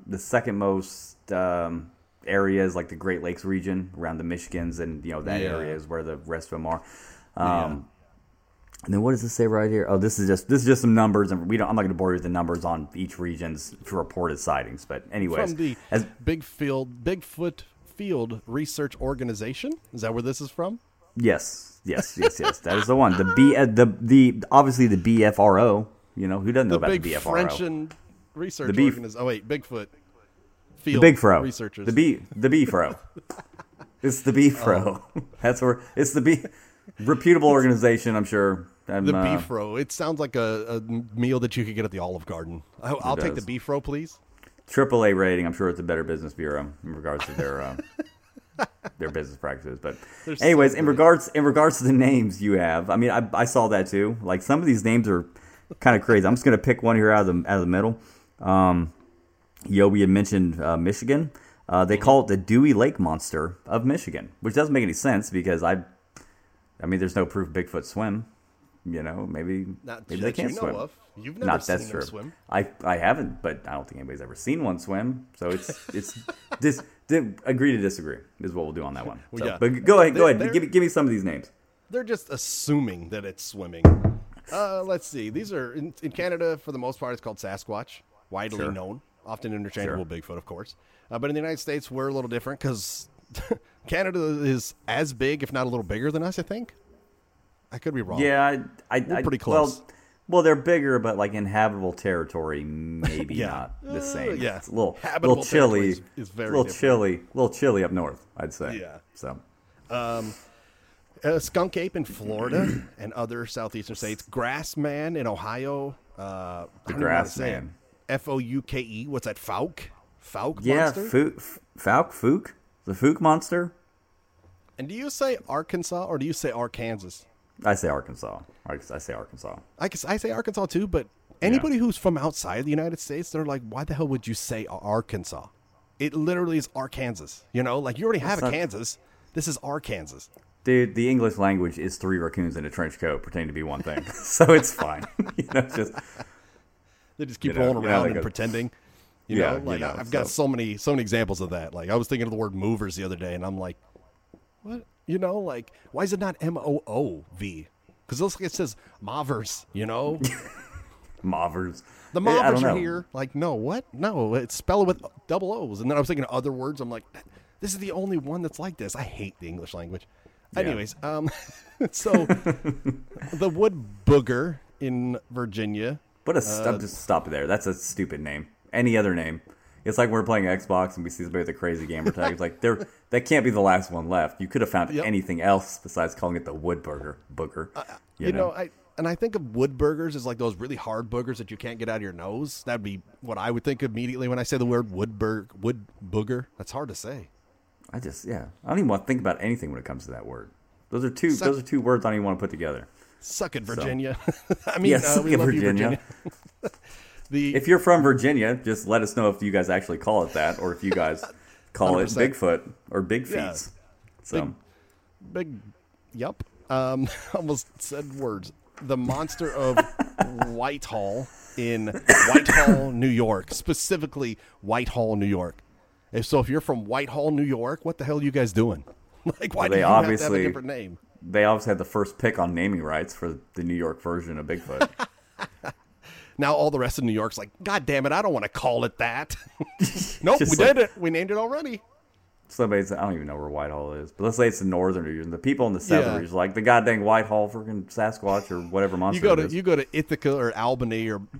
area is the Great Lakes region around the Michigans, and that area is where the rest of them are. And then what does this say right here? Oh, this is just some numbers, and I'm not going to bore you with the numbers on each region's reported sightings. But anyways, from the Bigfoot Field Research Organization. Is that where this is from? Yes. That is the one. The obviously the BFRO. You know, who doesn't know about the BFRO? French and research organization. Oh wait, Bigfoot Field the Big Fro Researchers. The BFRO. It's the BFRO. That's where it's the reputable organization. I'm sure. The BFRO. It sounds like a meal that you could get at the Olive Garden. I'll take the BFRO, please. AAA rating. I'm sure it's a Better Business Bureau in regards to their business practices. But anyways, in regards to the names you have, I mean, I saw that too. Like some of these names are kind of crazy. I'm just gonna pick one here out of the middle. Yobi had mentioned Michigan. They call it the Dewey Lake Monster of Michigan, which doesn't make any sense because I mean, there's no proof Bigfoot swim. You know, maybe they can't swim. Of. You've never seen them swim. I haven't, but I don't think anybody's ever seen one swim. So it's agree to disagree is what we'll do on that one. So, yeah. But go ahead. Give me some of these names. They're just assuming that it's swimming. Let's see. These are in Canada for the most part. It's called Sasquatch, widely known, often interchangeable Bigfoot, of course. But in the United States, we're a little different because Canada is as big, if not a little bigger than us. I think. I could be wrong. Yeah, we're pretty close. Well, they're bigger, but like inhabitable territory, maybe not the same. Yeah, it's a little chilly. Is very a little chilly up north, I'd say. Yeah. So, skunk ape in Florida and other southeastern states. Grassman in Ohio. The Grassman. Fouke. What's that? Fouke? Fouke monster? Fouk? The Fouk monster? And do you say Arkansas or do you say Arkansas? I say Arkansas. I say Arkansas. I say Arkansas too, but anybody who's from outside the United States, they're like, why the hell would you say Arkansas? It literally is Arkansas. You know, like you already have a Kansas. This is Arkansas. Dude, the English language is three raccoons in a trench coat pretending to be one thing. So it's fine. They just keep rolling around and pretending. I've got so many examples of that. Like I was thinking of the word movers the other day, and I'm like, what? You know, like, why is it not Moov? Because it looks like it says Movers, you know? Movers. The Movers are here. Like, no, what? No, it's spelled with double O's. And then I was thinking of other words. I'm like, this is the only one that's like this. I hate the English language. Yeah. Anyways, so the wood booger in Virginia. Just stop it there. That's a stupid name. Any other name. It's like we're playing Xbox and we see somebody with a crazy gamer tag. It's like that can't be the last one left. You could have found anything else besides calling it the wood booger. I think of wood burgers as like those really hard boogers that you can't get out of your nose. That'd be what I would think immediately when I say the word wood booger. That's hard to say. I don't even want to think about anything when it comes to that word. Those are two words I don't even want to put together. Suck it, Virginia. So. We love you, Virginia. If you're from Virginia, just let us know if you guys actually call it that, or if you guys call 100%. It Bigfoot or Big Feet. Yeah. So, Yep. Almost said words. The monster of Whitehall in Whitehall, New York, specifically Whitehall, New York. If you're from Whitehall, New York, what the hell are you guys doing? Like, why do you have to have a different name? They obviously had the first pick on naming rights for the New York version of Bigfoot. Now all the rest of New York's like, God damn it, I don't want to call it that. Nope, we did it. We named it already. I don't even know where Whitehall is. But let's say it's the northern region. The people in the southern region like the goddamn Whitehall freaking Sasquatch or whatever monster You go to Ithaca or Albany or,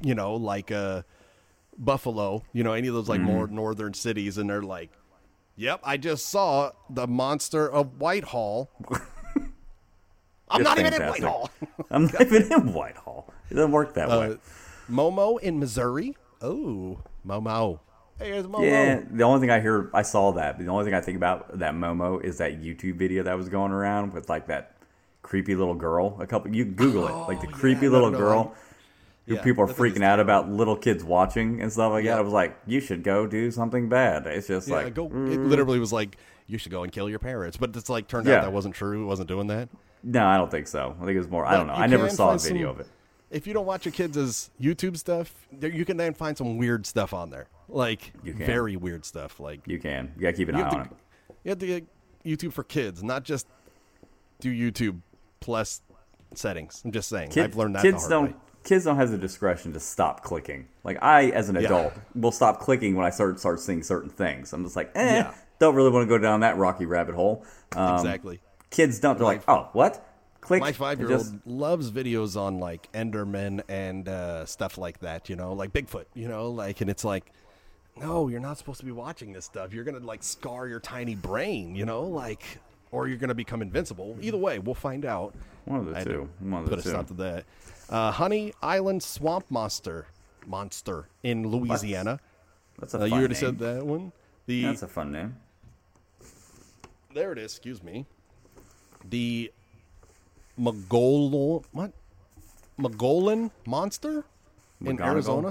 Buffalo, any of those like more northern cities, and they're like, yep, I just saw the monster of Whitehall. I'm not even in Whitehall. I'm not even in Whitehall. It doesn't work that way. Momo in Missouri. Oh, Momo. Hey, here's Momo. Yeah, the only thing I saw that. The only thing I think about that Momo is that YouTube video that was going around with like that creepy little girl. You Google it, like the creepy little girl. Who people are freaking out about little kids watching and stuff like that. I was like, you should go do something bad. It's just like It literally was like, you should go and kill your parents. But it's like turned out that wasn't true. It wasn't doing that. No, I don't think so. I think it was more. I don't know. I never saw a video of it. If you don't watch your kids' YouTube stuff, you can then find some weird stuff on there. Like, very weird stuff. Like you can. You got to keep an eye on it. You have to get YouTube for kids, not just do YouTube plus settings. I'm just saying. I've learned that the hard way. Kids don't have the discretion to stop clicking. Like, I, as an adult, will stop clicking when I start seeing certain things. I'm just like, don't really want to go down that rocky rabbit hole. Exactly. Kids don't. They're like, oh, what? Click. My 5-year-old loves videos on like Enderman and stuff like that, like Bigfoot, and it's like, no, you're not supposed to be watching this stuff. You're going to like scar your tiny brain, or you're going to become invincible. Either way, we'll find out. One of the two. Put a stop to that. Honey Island Swamp Monster in Louisiana. That's a fun You already name. said that one? That's a fun name. There it is, excuse me. The Mogollon monster in McGonagall? Arizona.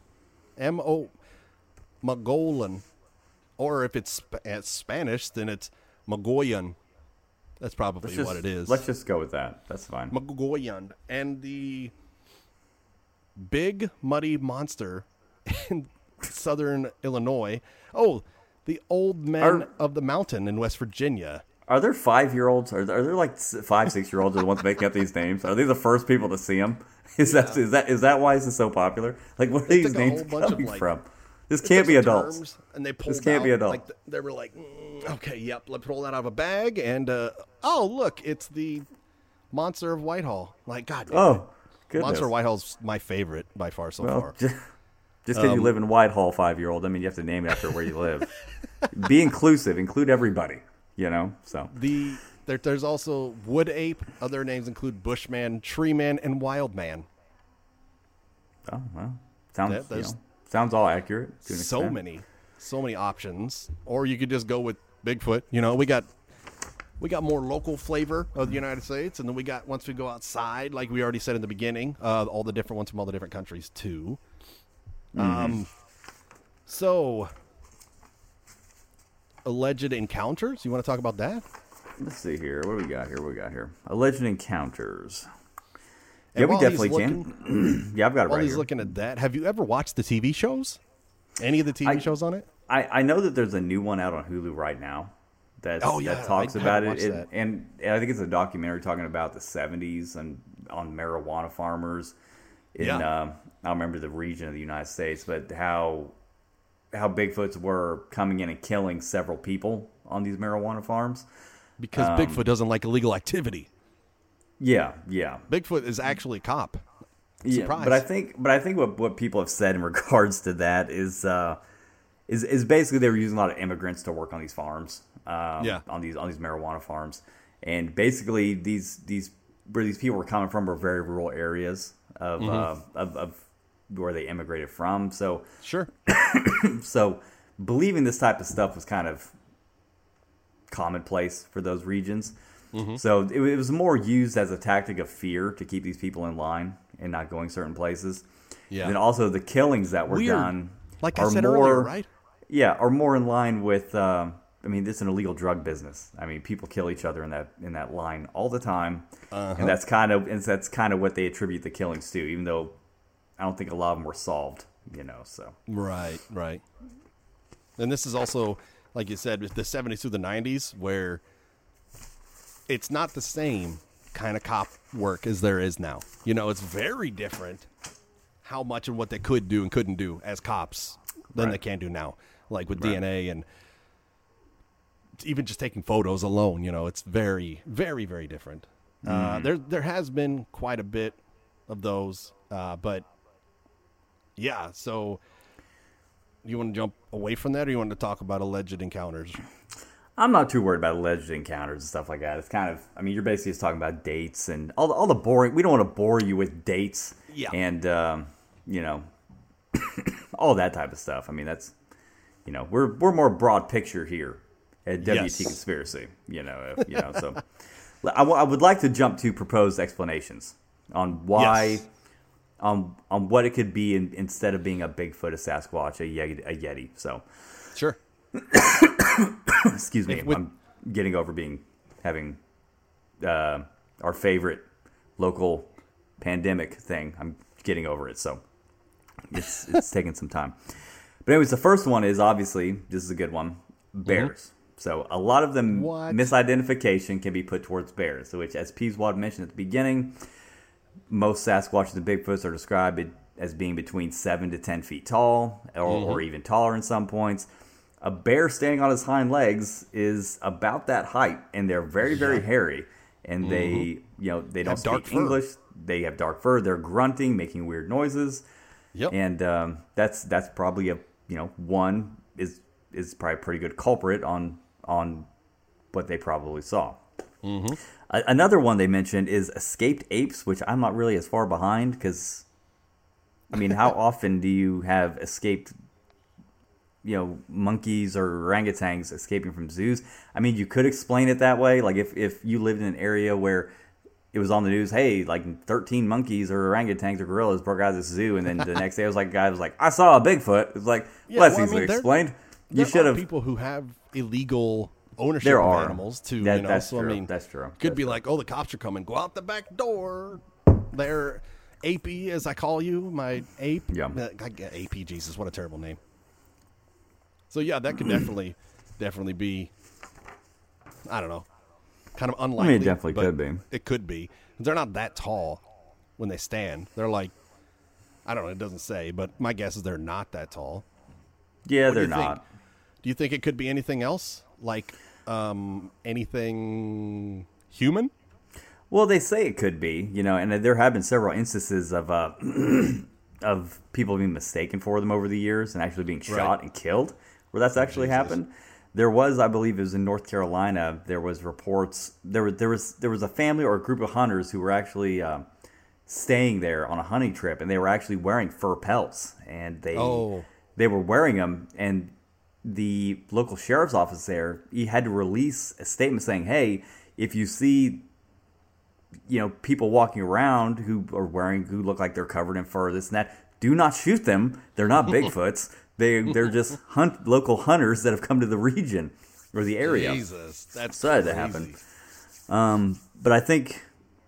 Mogollon, or if it's Spanish, then it's Mogollon. That's probably what it is. Let's just go with that. That's fine. Mogollon, and the big muddy monster in southern Illinois. Oh, the old men of the mountain in West Virginia. Are there 5-year-olds? Are there like 5, 6-year-olds are the ones making up these names? Are they the first people to see them? Is that why this is so popular? Like, where are these names coming from? This can't be adults. And they pulled This can't be adults. Like they were like, okay, yep, let's pull that out of a bag, and oh look, it's the Monster of Whitehall. Like, God damn it. Oh, goodness. Monster of Whitehall's my favorite by far so far. Just because you live in Whitehall, 5-year-old, I mean, you have to name it after where you live. Be inclusive. Include everybody, So There's also Wood Ape. Other names include Bushman, Treeman, and Wildman. Oh, well. Sounds all accurate. To an extent. So many options. Or you could just go with Bigfoot. We got more local flavor of the United States, and then once we go outside, like we already said in the beginning, all the different ones from all the different countries too. So alleged encounters. You want to talk about that? Let's see here. What do we got here? Alleged encounters. And Yeah, we while definitely he's can. Yeah, I've got it While right he's here. looking at that, have you ever watched the TV shows? Any of the TV shows on it? I know that there's a new one out on Hulu right now that talks I about haven't it. watched that. And I think it's a documentary talking about the 70s and on marijuana farmers in I don't remember the region of the United States, but how Bigfoots were coming in and killing several people on these marijuana farms. Because Bigfoot doesn't like illegal activity. Yeah. Bigfoot is actually a cop. Yeah, Surprise. but I think what people have said in regards to that is basically they were using a lot of immigrants to work on these farms, on these marijuana farms, and basically these where these people were coming from were very rural areas of where they immigrated from. So Sure. so believing this type of stuff was kind of commonplace for those regions. So it was more used as a tactic of fear to keep these people in line and not going certain places. Yeah. And then also the killings that were Weird. done Like are I said more, earlier, right? Yeah, are more in line with. I mean, it's an illegal drug business. I mean, people kill each other in that line all the time, and that's kind of what they attribute the killings to. Even though I don't think a lot of them were solved. So Right. And this is also, like you said, the 70s through the 90s, where it's not the same kind of cop work as there is now. It's very different how much and what they could do and couldn't do as cops than they can do now. Like with DNA and even just taking photos alone, it's very, very, very different. There has been quite a bit of those, but yeah. So, you want to jump away from that, or you want to talk about alleged encounters? I'm not too worried about alleged encounters and stuff like that. It's kind of, I mean, you're basically just talking about dates and all the boring. We don't want to bore you with dates and all that type of stuff. I mean, that's we're more broad picture here at WT Conspiracy. So I would like to jump to proposed explanations on why, on what it could be instead of being a Bigfoot, a Sasquatch, a Yeti. So Sure. excuse me, I'm getting over having our favorite local pandemic thing. I'm getting over it, so it's taking some time. But anyways, the first one is obviously, this is a good one, bears. So a lot of the misidentification can be put towards bears, which, as Peaswad mentioned at the beginning, most Sasquatches and Bigfoots are described as being between 7 to 10 feet tall, or even taller in some points. a bear standing on his hind legs is about that height, and they're very, very hairy. And they don't speak English. They have dark fur. They're grunting, making weird noises. Yep. And that's probably one is probably a pretty good culprit on what they probably saw. Mm-hmm. Another one they mentioned is escaped apes, which I'm not really as far behind because, I mean, how often do you have escaped, monkeys or orangutans escaping from zoos? I mean, you could explain it that way. Like if you lived in an area where it was on the news, hey, like 13 monkeys or orangutans or gorillas broke out of this zoo, and then the next day it was like, guy was like, I saw a Bigfoot. It's like, that's easily explained. You should have. People who have illegal ownership of animals too. That's so true. I mean, that's true. Could be like, oh, the cops are coming. Go out the back door. They're apey, as I call you, my ape. Yeah. I get AP. Jesus, what a terrible name. So yeah, that could definitely be. I don't know. Kind of unlikely. I mean, it definitely could be. It could be. They're not that tall when they stand. They're like, I don't know. It doesn't say, but my guess is they're not that tall. Yeah, they're not. Do you think it could be anything else? Like anything human? Well, they say it could be, and there have been several instances of of people being mistaken for them over the years and actually being shot and killed, where that's actually happened. There was, I believe, it was in North Carolina. There was reports. There was a family or a group of hunters who were actually staying there on a hunting trip, and they were actually wearing fur pelts, and they were wearing them, and the local sheriff's office there, he had to release a statement saying, hey, if you see people walking around who look like they're covered in fur, this and that, do not shoot them. They're not Bigfoots. They're just local hunters that have come to the region or the area. Jesus, that's so that happened. But I think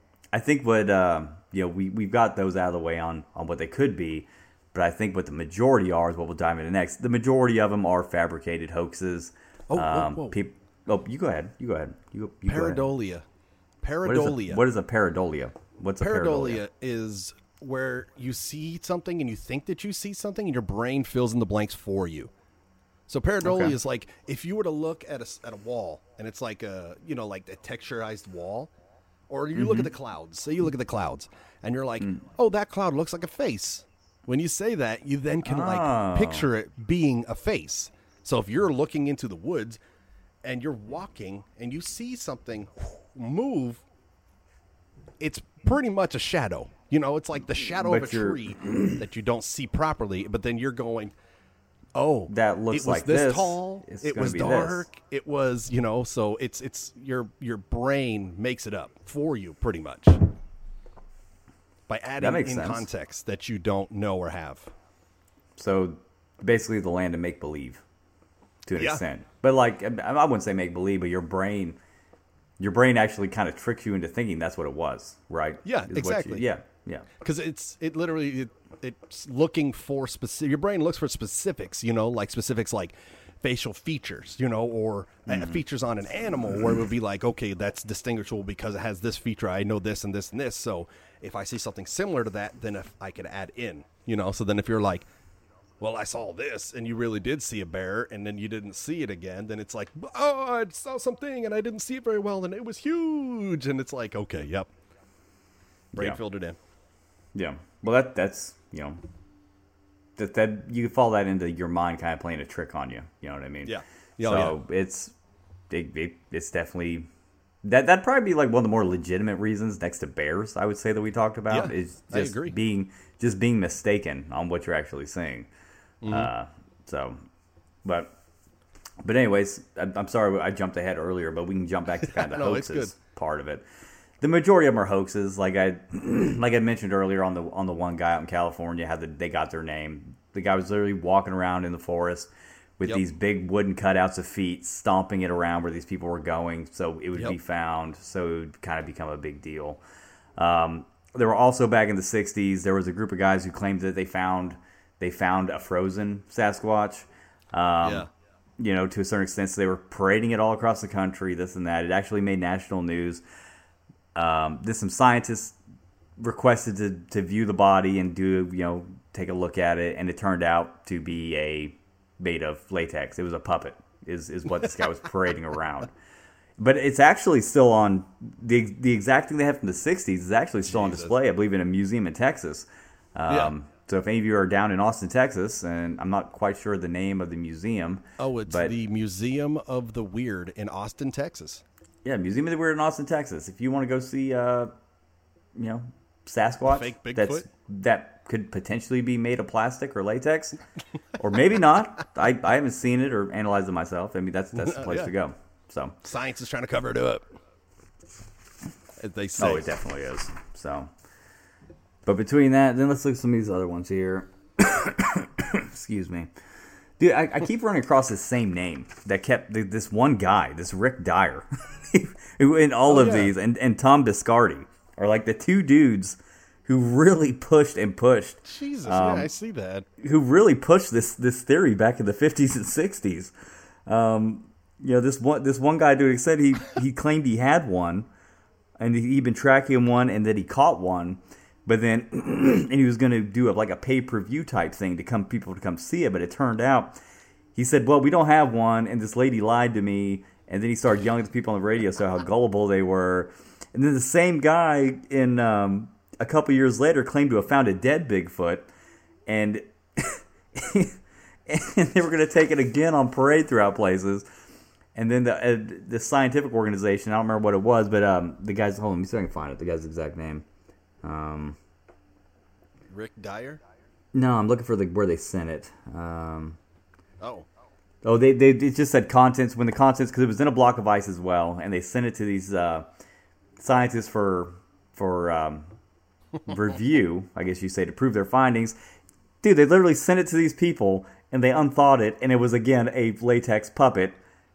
what we've got those out of the way on what they could be. But I think what the majority are is what we'll dive into next. The majority of them are fabricated hoaxes. Whoa. You go ahead. You Pareidolia. Pareidolia. What is a pareidolia? What's a pareidolia? Pareidolia is where you see something and you think that you see something and your brain fills in the blanks for you. So pareidolia is like if you were to look at a wall and it's like like a texturized wall, or you look at the clouds. Say you look at the clouds and you're like, oh, that cloud looks like a face. When you say that, you then can like picture it being a face. So if you're looking into the woods and you're walking and you see something move, it's pretty much a shadow. It's like the shadow of a tree that you don't see properly, but then you're going, oh, that looks like this tall. It was dark. This. It was, so it's your brain makes it up for you pretty much. By adding in context that you don't know or have. So basically the land of make-believe to an extent. But like, I wouldn't say make-believe, but your brain actually kind of tricks you into thinking that's what it was, right? Yeah, exactly. Yeah. Because it's looking for specific, your brain looks for specifics, like specifics like facial features, or features on an animal where it would be like, okay, that's distinguishable because it has this feature. I know this and this and this. So if I see something similar to that, then if I could add in, so then if you're like, well, I saw this and you really did see a bear and then you didn't see it again, then it's like, oh, I saw something and I didn't see it very well and it was huge. And it's like, okay, yep. Brain filled it in. Yeah. Well, that's that you can fall that into your mind kind of playing a trick on you. You know what I mean? Yeah. It's definitely that'd probably be like one of the more legitimate reasons next to bears, I would say, that we talked about is just being mistaken on what you're actually seeing. But anyways, I'm sorry I jumped ahead earlier, but we can jump back to kind of the hoaxes part of it. The majority of them are hoaxes. Like I mentioned earlier on the one guy out in California, how they got their name. The guy was literally walking around in the forest with these big wooden cutouts of feet, stomping it around where these people were going, so it would be found. So it would kind of become a big deal. There were also back in the '60s, there was a group of guys who claimed that they found a frozen Sasquatch. To a certain extent, so they were parading it all across the country, this and that. It actually made national news. Some scientists requested to view the body and take a look at it, and it turned out to be a made of latex. It was a puppet, is what this guy was parading around. But it's actually still on, the exact thing they have from the 60s is actually still on display, I believe, in a museum in Texas. So if any of you are down in Austin, Texas, and I'm not quite sure the name of the museum. Oh, it's the Museum of the Weird in Austin, Texas. Yeah, Museum of the Weird in Austin, Texas. If you want to go see, Sasquatch, Fake Bigfoot? that could potentially be made of plastic or latex, or maybe not. I haven't seen it or analyzed it myself. I mean, that's the place to go. So science is trying to cover it up, as they say. Oh, it definitely is. So, but between that, then let's look at some of these other ones here. Excuse me. Dude, I keep running across this same name that kept this one guy, this Rick Dyer, who in all of these, and Tom Biscardi are like the two dudes who really pushed. Jesus, yeah, I see that. Who really pushed this theory back in the 50s and 60s. This one guy, dude, said he claimed he had one, and he'd been tracking one, and that he caught one. But then, and he was going to do a pay-per-view type thing people to come see it. But it turned out, he said, well, we don't have one. And this lady lied to me. And then he started yelling at the people on the radio, so how gullible they were. And then the same guy in a couple years later claimed to have found a dead Bigfoot. And, and they were going to take it again on parade throughout places. And then the scientific organization, I don't remember what it was, but the guy's, hold on, let me see if I can find it, the guy's exact name. Rick Dyer? No, I'm looking for where they sent it. They just said contents because it was in a block of ice as well, and they sent it to these scientists for review, I guess you say, to prove their findings. Dude, they literally sent it to these people, and they unthawed it, and it was again a latex puppet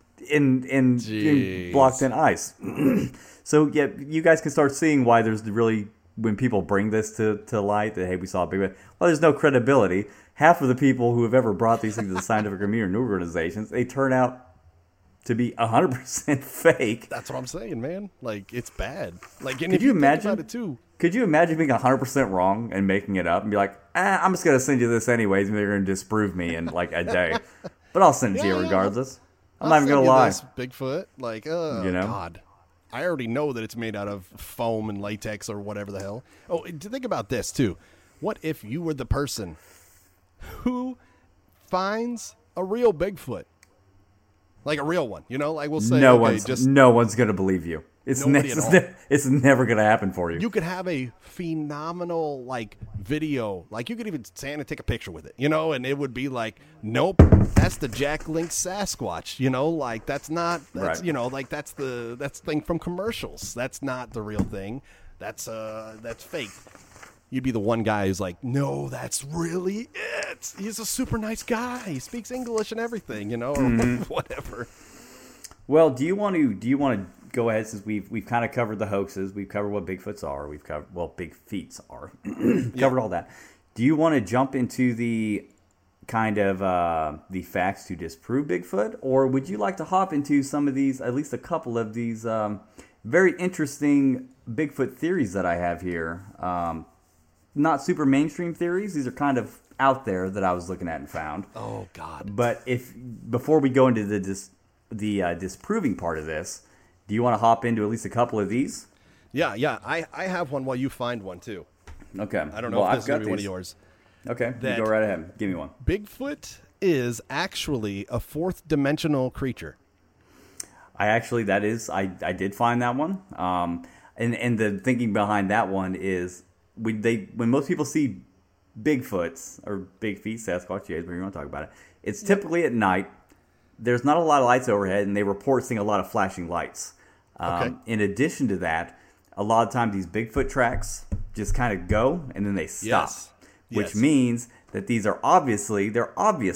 in blocked in ice. So yeah, you guys can start seeing why there's really, when people bring this to light, that, hey, we saw a Bigfoot, well, there's no credibility. Half of the people who have ever brought these things to the scientific community or news organizations, they turn out to be 100% fake. That's what I'm saying, man. Like, it's bad. Like, and could you imagine think about it too? Could you imagine being 100% wrong and making it up and be like, I'm just going to send you this anyways, and they're going to disprove me in like a day. But I'll send it to you regardless. I'm not even going to lie. Bigfoot, like, God. I already know that it's made out of foam and latex or whatever the hell. Oh, to think about this, too. What if you were the person who finds a real Bigfoot? Like a real one, like we'll say, no one's going to believe you. It's never going to happen for you. You could have a phenomenal, video. Like, you could even stand and take a picture with it, and it would be like, nope, that's the Jack Link Sasquatch, that's not, that's, right. that's the thing from commercials. That's not the real thing. That's fake. You'd be the one guy who's like, no, that's really it. He's a super nice guy. He speaks English and everything, or whatever. Well, do you want to go ahead, since we've kind of covered the hoaxes, we've covered what Bigfoots are, we've covered big feets are, covered all that. Do you want to jump into the kind of the facts to disprove Bigfoot, or would you like to hop into some of these, at least a couple of these very interesting Bigfoot theories that I have here? Not super mainstream theories; these are kind of out there that I was looking at and found. Oh God! But before we go into the disproving part of this, do you want to hop into at least a couple of these? Yeah. I have one while you find one, too. Okay. I don't know if this is going to be one of yours. Okay, you go right ahead. Give me one. Bigfoot is actually a fourth-dimensional creature. I did find that one. And the thinking behind that one is, when most people see Bigfoots, or big feet, Sasquatch, whatever you want to talk about it, it's typically at night. There's not a lot of lights overhead, and they report seeing a lot of flashing lights. In addition to that, a lot of times these Bigfoot tracks just kind of go, and then they stop. Which means that these are obviously to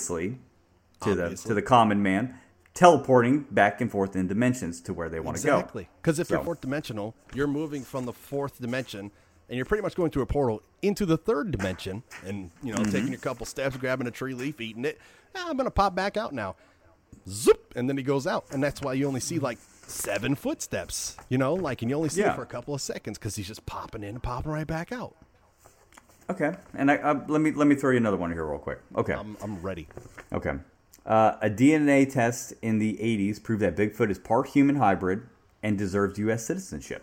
the common man, teleporting back and forth in dimensions to where they want to go. Exactly. Because if you're fourth dimensional, you're moving from the fourth dimension, and you're pretty much going through a portal into the third dimension, and taking your couple steps, grabbing a tree leaf, eating it. I'm going to pop back out now. Zoop, and then he goes out, and that's why you only see 7 footsteps, and you only see it for a couple of seconds because he's just popping in and popping right back out. Okay, and let me throw you another one here real quick. Okay, I'm ready. Okay, A DNA test in the 80s proved that Bigfoot is part human hybrid and deserves U.S. citizenship.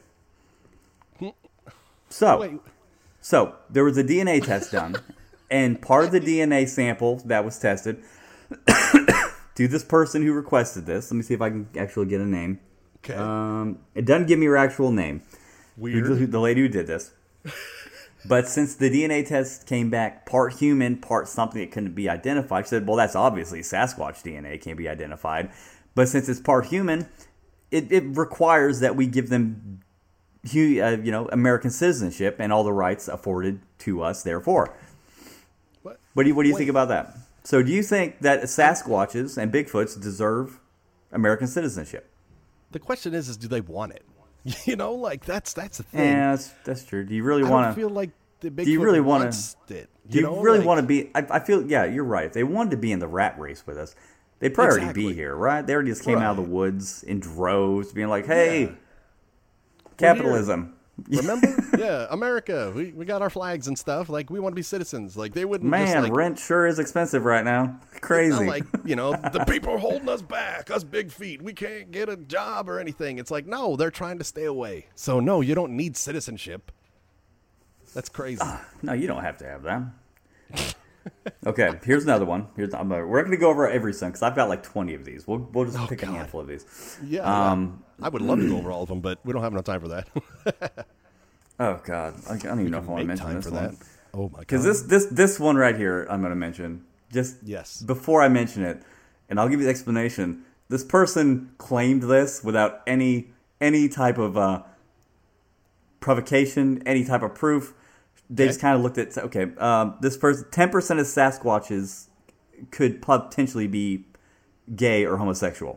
So there was a DNA test done, and part of the DNA sample that was tested to this person who requested this. Let me see if I can actually get a name. Okay. It doesn't give me her actual name. Weird. The lady who did this. But since the DNA test came back part human, part something that couldn't be identified, she said, well, that's obviously Sasquatch DNA can't be identified. But since it's part human, it requires that we give them American citizenship and all the rights afforded to us, therefore. What do you think about that? So do you think that Sasquatches and Bigfoots deserve American citizenship? The question is do they want it? That's the thing. Yeah, that's true. Do you really want to? I feel like the Bigfoot do you really wants it. Do you really want to be? I feel, yeah, you're right. If they wanted to be in the rat race with us, they'd probably already be here, right? They already just came out of the woods in droves, being like, hey, capitalism. Remember? Yeah, America. We got our flags and stuff. Like, we want to be citizens. Like, they wouldn't rent sure is expensive right now. Crazy. Like, the people are holding us back, us big feet. We can't get a job or anything. It's like, no, they're trying to stay away. So, no, you don't need citizenship. That's crazy. No, you don't have to have that. Okay, here's another one. We're not going to go over every son because I've got like 20 of these. We'll just pick a handful of these. Yeah, I would love to go over all of them, but we don't have enough time for that. Oh God, I don't even know if I want to mention this one. Oh my God! Because this one right here, I'm going to mention before I mention it, and I'll give you the explanation. This person claimed this without any type of provocation, any type of proof. They just kind of looked at, this person, 10% of Sasquatches could potentially be gay or homosexual.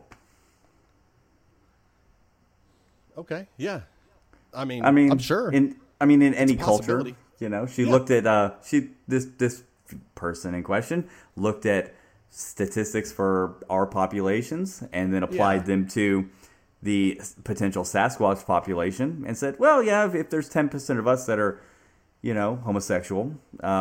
Okay, yeah. I mean, I'm sure. In any culture, she looked at this person in question looked at statistics for our populations and then applied them to the potential Sasquatch population and said, well, yeah, if there's 10% of us that are homosexual,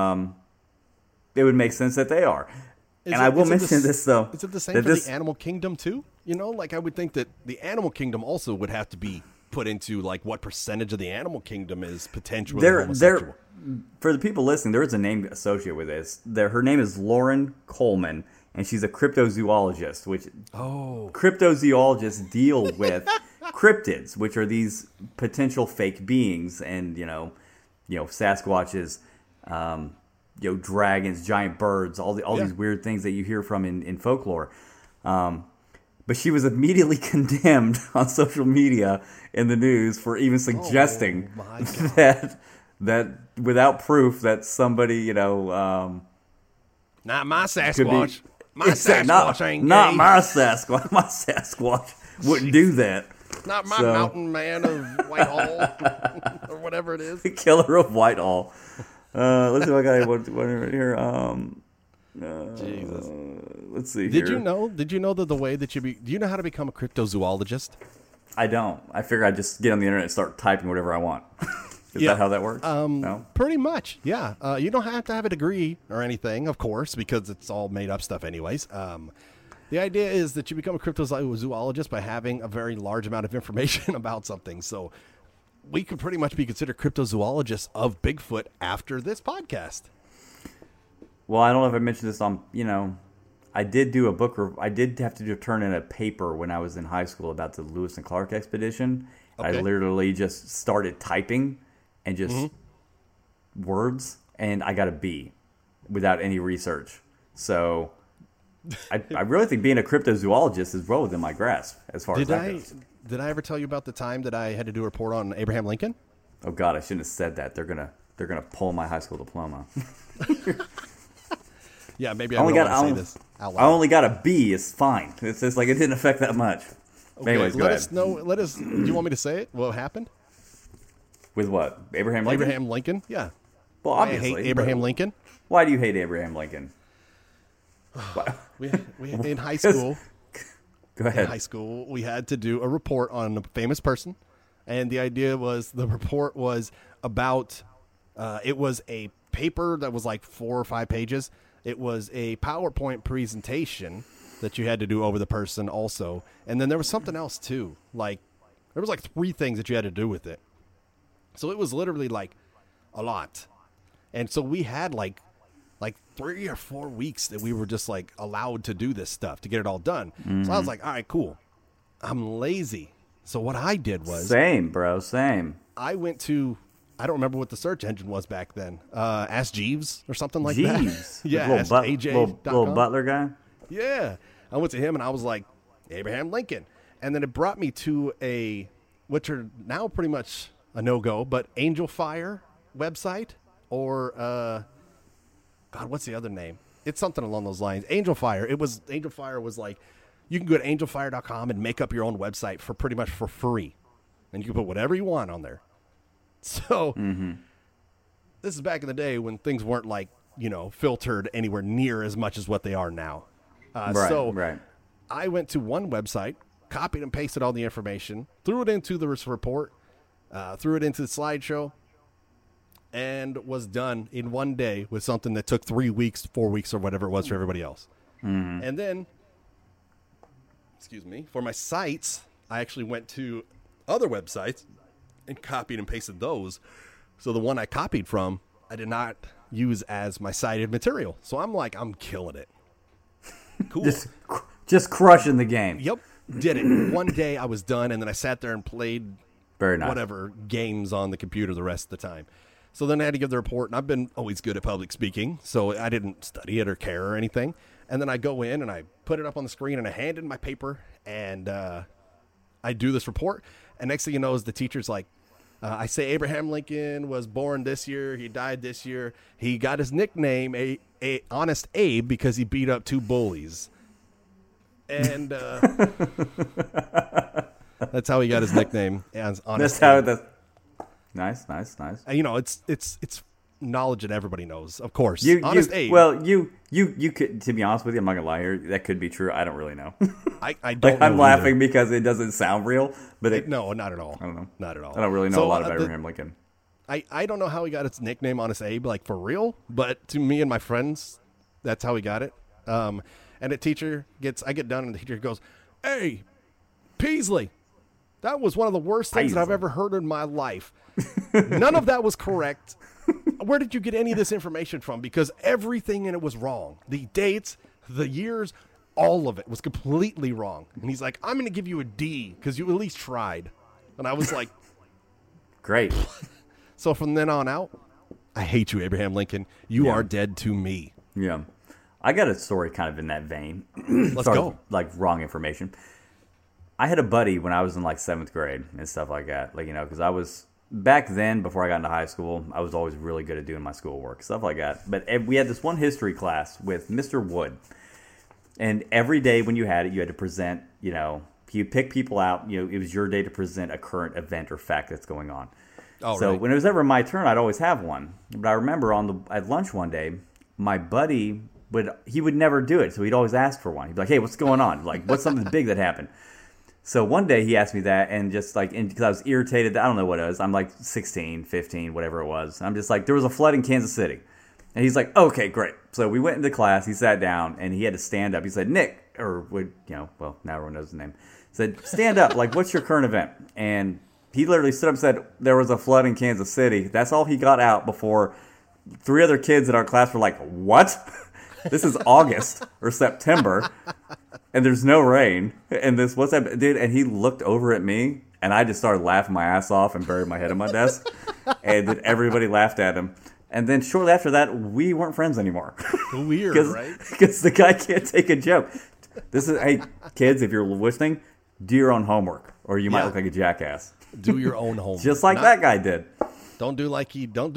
it would make sense that they are. I will mention this, though. Is it the same for the animal kingdom, too? I would think that the animal kingdom also would have to be put into, like, what percentage of the animal kingdom is potentially homosexual. For the people listening, there is a name associated with this. Her name is Lauren Coleman, and she's a cryptozoologist, which cryptozoologists deal with cryptids, which are these potential fake beings, and, Sasquatches, dragons, giant birds, all these weird things that you hear from in folklore. But she was immediately condemned on social media in the news for even suggesting that without proof that somebody, not my Sasquatch. My Sasquatch ain't gay. Not my Sasquatch. My Sasquatch wouldn't do that. Not my mountain man of Whitehall or whatever it is. The killer of Whitehall. Let's see if I got one right here. Jesus. Let's see. Did you know that the way that do you know how to become a cryptozoologist? I don't. I figure I just get on the internet and start typing whatever I want. Is that how that works? No? Pretty much, yeah. You don't have to have a degree or anything, of course, because it's all made up stuff anyways. The idea is that you become a cryptozoologist by having a very large amount of information about something. So we could pretty much be considered cryptozoologists of Bigfoot after this podcast. Well, I don't know if I mentioned this on, I did do a book, I did have to turn in a paper when I was in high school about the Lewis and Clark expedition. Okay. I literally just started typing and just words, and I got a B without any research. So I really think being a cryptozoologist is well within my grasp as far as that goes. Did I ever tell you about the time that I had to do a report on Abraham Lincoln? Oh God, I shouldn't have said that. They're gonna pull my high school diploma. Yeah, maybe I don't want to say this out loud. I only got a B. It's fine. It's just like it didn't affect that much. Okay, anyways, let us know. Do you want me to say it? What happened? With what? Abraham Lincoln? Abraham Lincoln? Yeah. Well, obviously. I hate Abraham Lincoln. Why do you hate Abraham Lincoln? we in high school. Go ahead. In high school, we had to do a report on a famous person, and the idea was the report was about. It was a paper that was like 4 or 5 pages. It was a PowerPoint presentation that you had to do over the person also. And then there was something else too. Like there was like 3 things that you had to do with it. So it was literally like a lot. And so we had like 3 or 4 weeks that we were just like allowed to do this stuff to get it all done. So I was like, all right, cool. I'm lazy. So what I did was Same, bro. Same. I went to, I don't remember what the search engine was back then. Ask Jeeves or something like Jeeves. that. Yeah. Little, little butler guy. Yeah. I went to him and I was like, Abraham Lincoln. And then it brought me to which are now pretty much a no-go, but Angel Fire website or, God, what's the other name? It's something along those lines. Angel Fire. Angel Fire was like, you can go to angelfire.com and make up your own website for pretty much for free. And you can put whatever you want on there. So this is back in the day when things weren't like, filtered anywhere near as much as what they are now. Right. I went to one website, copied and pasted all the information, threw it into the report, threw it into the slideshow, and was done in one day with something that took 3 weeks, 4 weeks, or whatever it was for everybody else. And then, for my sites, I actually went to other websites and copied and pasted those. So the one I copied from, I did not use as my cited material. So I'm killing it. Cool. Just crushing the game. Yep. Did it. One day I was done, and then I sat there and played Very nice. whatever games on the computer the rest of the time. So then I had to give the report, and I've been always good at public speaking, so I didn't study it or care or anything. And then I go in, and I put it up on the screen, and I hand in my paper, and I do this report. And next thing you know is the teacher's like, I say Abraham Lincoln was born this year. He died this year. He got his nickname, a Honest Abe, because he beat up 2 bullies. And that's how he got his nickname. As Honest Abe. Nice. It's knowledge that everybody knows, of course. Honest Abe. Well, you could, to be honest with you, I'm not gonna lie here. That could be true. I don't really know. I don't. I'm laughing because it doesn't sound real, but no, not at all. I don't know. Not at all. I don't really know a lot about Abraham Lincoln. I don't know how he got his nickname, Honest Abe, like for real. But to me and my friends, that's how he got it. And the teacher I get done, and the teacher goes, "Hey, Peasley, that was one of the worst things that I've ever heard in my life. None of that was correct. Where did you get any of this information from? Because everything in it was wrong. The dates, the years, all of it was completely wrong." And he's like, "I'm going to give you a D because you at least tried." And I was like, "Great." So from then on out, I hate you, Abraham Lincoln. You are dead to me. Yeah. I got a story kind of in that vein. Let's go. Like wrong information. I had a buddy when I was in like 7th grade and stuff like that. Like, because I was back then, before I got into high school, I was always really good at doing my schoolwork, stuff like that. But we had this one history class with Mr. Wood. And every day when you had it, you had to present, you pick people out, it was your day to present a current event or fact that's going on. So when it was ever my turn, I'd always have one. But I remember at lunch one day, my buddy would never do it. So he'd always ask for one. He'd be like, "Hey, what's going on? Like, what's something big that happened?" So one day he asked me that, and just like, because I was irritated, I don't know what it was. I'm like 16, 15, whatever it was. I'm just like, there was a flood in Kansas City. And he's like, "Okay, great." So we went into class, he sat down, and he had to stand up. He said, "Nick," now everyone knows his name. He said, "Stand up, like, what's your current event?" And he literally stood up and said, "There was a flood in Kansas City." That's all he got out before 3 other kids in our class were like, "What? This is August or September, and there's no rain. And what's that, dude?" And he looked over at me, and I just started laughing my ass off and buried my head in my desk. And then everybody laughed at him. And then shortly after that, we weren't friends anymore. Weird, right? Because the guy can't take a joke. Hey, kids, if you're listening, do your own homework, or you might look like a jackass. Do your own homework. Just like that guy did. Don't do like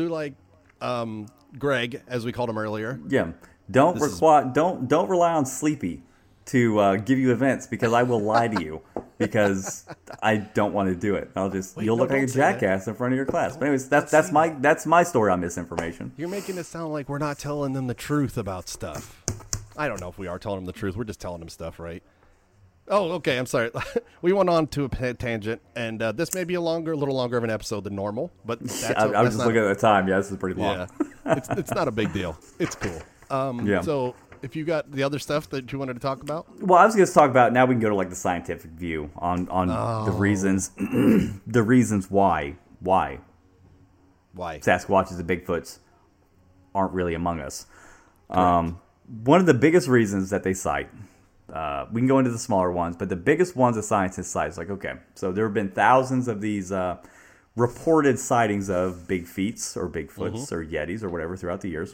Greg, as we called him earlier. Yeah. Don't rely on Sleepy to give you events, because I will lie to you because I don't want to do it. You'll look like a jackass in front of your class. But anyways, that's my story on misinformation. You're making it sound like we're not telling them the truth about stuff. I don't know if we are telling them the truth. We're just telling them stuff, right? Oh, okay. I'm sorry. We went on to a tangent, and this may be a little longer of an episode than normal, but I was just looking at the time. Yeah, this is pretty long. Yeah, it's not a big deal. It's cool. So if you got the other stuff that you wanted to talk about. Well, I was going to talk about, now we can go to like the scientific view on the reasons the reasons why Sasquatches and Bigfoots aren't really among us. One of the biggest reasons that they cite, we can go into the smaller ones, but the biggest ones that scientists cite is like, okay, so there have been thousands of these reported sightings of big feets or Bigfoots or Yetis or whatever throughout the years.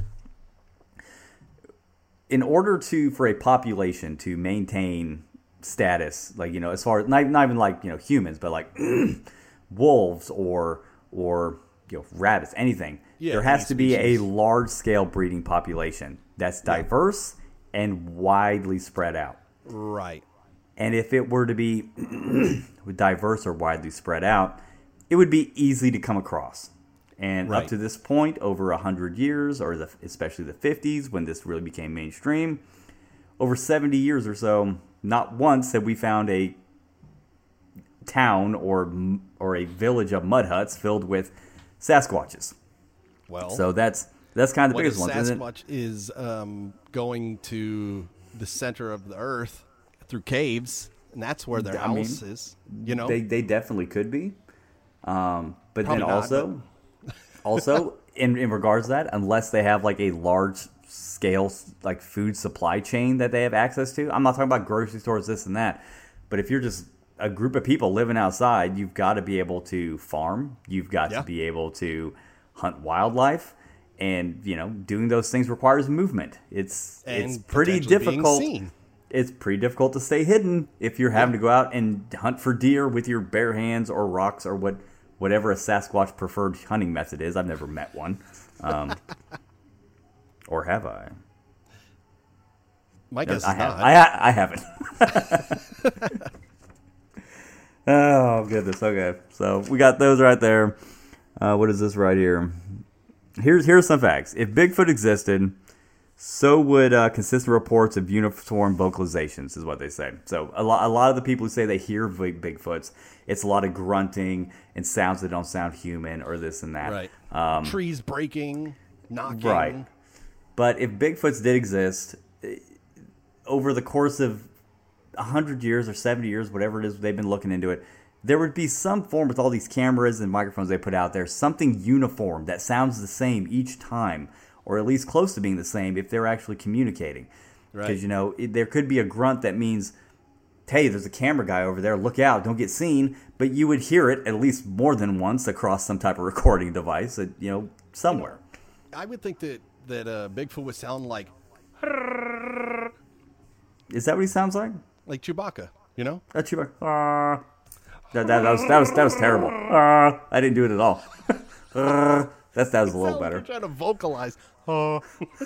In order for a population to maintain status, like, you know, as far as not even like, you know, humans, but like wolves or you know, rabbits, anything, there has to be a large scale breeding population that's diverse and widely spread out. Right. And if it were to be diverse or widely spread out, it would be easy to come across. And up to this point, over 100 years, or especially the 50s, when this really became mainstream, over 70 years or so, not once have we found a town or a village of mud huts filled with Sasquatches. Well, so that's kind of the biggest one. Sasquatch is going to the center of the earth through caves, and that's where their house is. You know, they definitely could be. But Probably then also in regards to that, unless they have like a large scale like food supply chain that they have access to. I'm not talking about grocery stores, this and that. But if you're just a group of people living outside, you've got to be able to farm. You've got to be able to hunt wildlife. And, you know, doing those things requires movement. It's pretty difficult. It's pretty difficult to stay hidden if you're having to go out and hunt for deer with your bare hands or rocks or whatever a Sasquatch preferred hunting method is. I've never met one. Or have I? My guess is not. I haven't. Oh, goodness. Okay. So we got those right there. What is this right here? Here's some facts. If Bigfoot existed, so would consistent reports of uniform vocalizations, is what they say. So a lot of the people who say they hear Bigfoots, it's a lot of grunting and sounds that don't sound human or this and that. Right. Trees breaking, knocking. Right. But if Bigfoots did exist, over the course of 100 years or 70 years, whatever it is they've been looking into it, there would be some form with all these cameras and microphones they put out there, something uniform that sounds the same each time, or at least close to being the same if they're actually communicating. Right. Because, you know, there could be a grunt that means, hey, there's a camera guy over there, look out, don't get seen. But you would hear it at least more than once across some type of recording device, you know, somewhere. I would think that Bigfoot would sound like... Is that what he sounds like? Like Chewbacca, you know? Chewbacca. That was terrible. I didn't do it at all. That was a little better. We're trying to vocalize. We're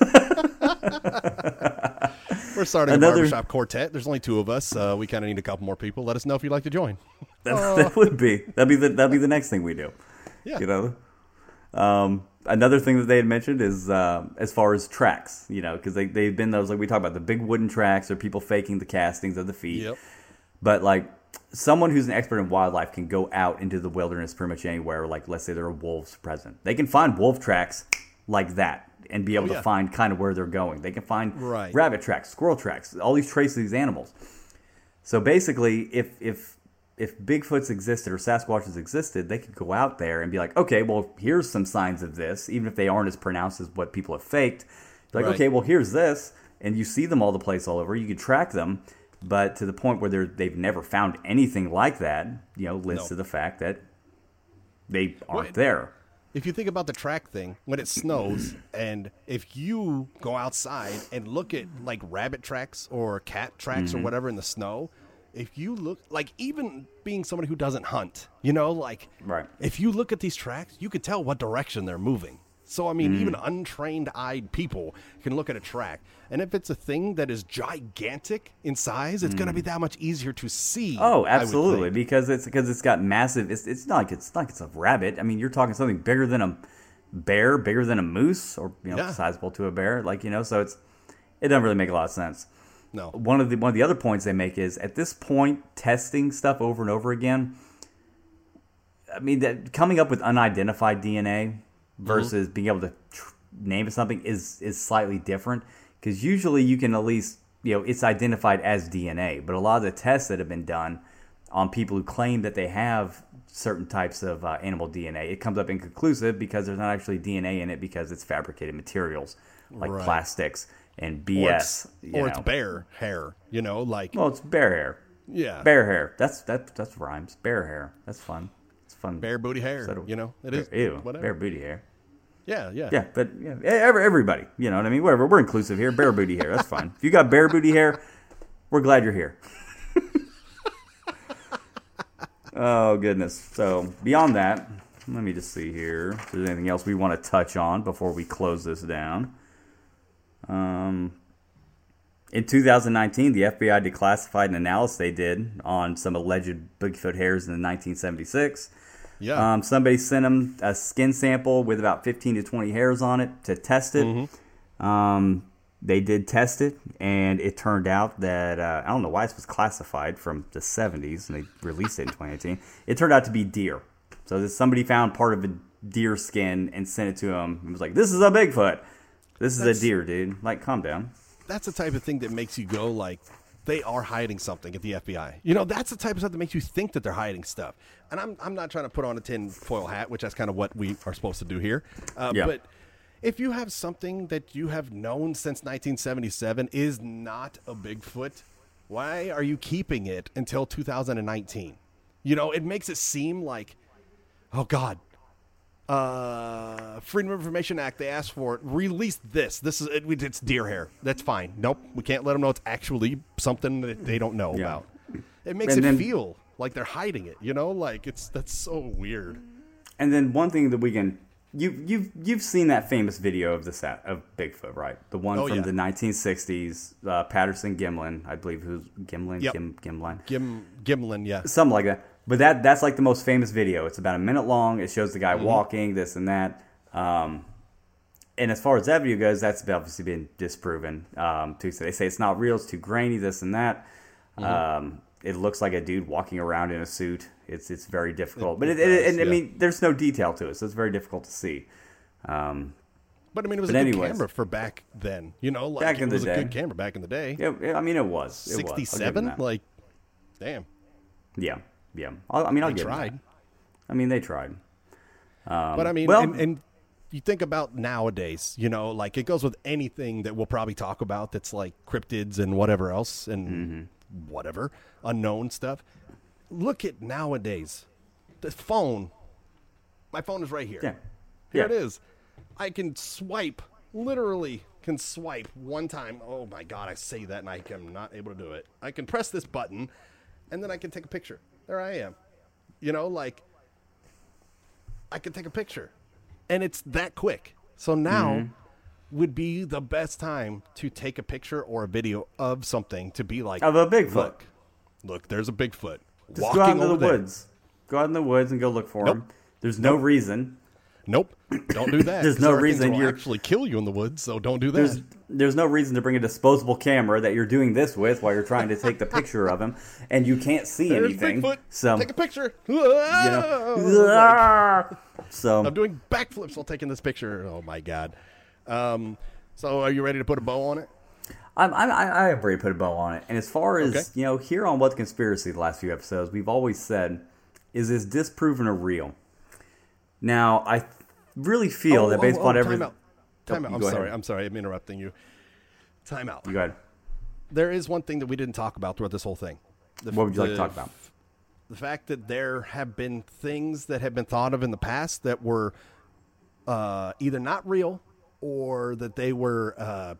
starting a barbershop quartet. There's only two of us. We kind of need a couple more people. Let us know if you'd like to join. That would be. That'd be the next thing we do. Yeah. You know. Another thing that they had mentioned is as far as tracks. You know, because they've been those, like we talk about, the big wooden tracks or people faking the castings of the feet. Yep. But like, someone who's an expert in wildlife can go out into the wilderness pretty much anywhere. Like, let's say there are wolves present. They can find wolf tracks like that and be able to find kind of where they're going. They can find rabbit tracks, squirrel tracks, all these traces of these animals. So basically, if Bigfoots existed or Sasquatches existed, they could go out there and be like, okay, well, here's some signs of this, even if they aren't as pronounced as what people have faked. Like, okay, well, here's this, and you see them all over. You can track them. But to the point where they've never found anything like that, you know, leads to the fact that they aren't there. If you think about the track thing, when it snows, and if you go outside and look at like rabbit tracks or cat tracks or whatever in the snow, if you look, like, even being somebody who doesn't hunt, you know, like, if you look at these tracks, you could tell what direction they're moving. So, I mean, even untrained-eyed people can look at a track. And if it's a thing that is gigantic in size, it's going to be that much easier to see. Oh, absolutely, because it's got massive... It's not like it's a rabbit. I mean, you're talking something bigger than a bear, bigger than a moose, or, you know, sizable to a bear. Like, you know, so it doesn't really make a lot of sense. No. One of the other points they make is, at this point, testing stuff over and over again, I mean, that coming up with unidentified DNA... versus being able to name something is slightly different, because usually you can at least, it's identified as DNA. But a lot of the tests that have been done on people who claim that they have certain types of animal DNA, it comes up inconclusive because there's not actually DNA in it because it's fabricated materials like plastics and BS. Or it's bear hair, like. Well, it's bear hair. Yeah. Bear hair. That's rhymes. Bear hair. That's fun. It's fun. Bear booty hair. It is. Ew. Whatever. Bear booty hair. Yeah. Yeah, but everybody, you know what I mean? Whatever. We're inclusive here. Bear booty hair. That's fine. If you got bear booty hair, we're glad you're here. Oh, goodness. So, beyond that, let me just see here if there's anything else we want to touch on before we close this down. In 2019, the FBI declassified an analysis they did on some alleged Bigfoot hairs in 1976. Yeah. Somebody sent them a skin sample with about 15 to 20 hairs on it to test it. Mm-hmm. They did test it, and it turned out that, I don't know why this was classified from the 70s, and they released it in 2018. It turned out to be deer. So somebody found part of a deer skin and sent it to him and was like, this is a Bigfoot. This is a deer, dude. Like, calm down. That's the type of thing that makes you go, like, they are hiding something at the FBI. That's the type of stuff that makes you think that they're hiding stuff. And I'm not trying to put on a tinfoil hat, which that's kind of what we are supposed to do here. But if you have something that you have known since 1977 is not a Bigfoot, why are you keeping it until 2019? It makes it seem like, oh, God. Freedom of Information Act, they asked for it. Release this. It's deer hair. That's fine. Nope, we can't let them know it's actually something that they don't know about. It makes it feel like they're hiding it. Like that's so weird. And then one thing that we can, you've seen that famous video of of Bigfoot, right? The one from the 1960s, Patterson Gimlin, I believe, who's Gimlin, yep. Gimlin, yeah, something like that. But that's like the most famous video. It's about a minute long. It shows the guy walking, this and that. And as far as that video goes, that's obviously been disproven. They say it's not real. It's too grainy, this and that. It looks like a dude walking around in a suit. It's very difficult. But I mean, there's no detail to it, so it's very difficult to see. But I mean, it was a good camera for back then. Like back in the day. It was a good camera back in the day. Yeah, I mean, it was. 67? Like, damn. Yeah. I mean, I'll they give tried. them that. I mean, they tried. But I mean, and you think about nowadays, like it goes with anything that we'll probably talk about that's like cryptids and whatever else and whatever unknown stuff. Look at nowadays. The phone. My phone is right here. Yeah. Here it is. I can literally can swipe one time. Oh my God, I say that and I am not able to do it. I can press this button and then I can take a picture. There I am. Like I can take a picture and it's that quick. So now would be the best time to take a picture or a video of something to be like, of a Bigfoot. Look, there's a Bigfoot. Just go out into the woods. Go out in the woods and go look for him. There's no reason. Nope. Don't do that. There's no reason you'll actually kill you in the woods, so don't do that. There's no reason to bring a disposable camera that you're doing this with while you're trying to take the picture of him, and you can't see anything. Bigfoot. So take a picture. So I'm doing backflips while taking this picture. Oh my God. So are you ready to put a bow on it? I have already put a bow on it. And as far as here on What's Conspiracy, the last few episodes, we've always said, is this disproven or real? Now, I really feel that based upon everything. Time out. I'm sorry. I'm interrupting you. Time out. You go ahead. There is one thing that we didn't talk about throughout this whole thing. What would you like to talk about? The fact that there have been things that have been thought of in the past that were either not real or that they were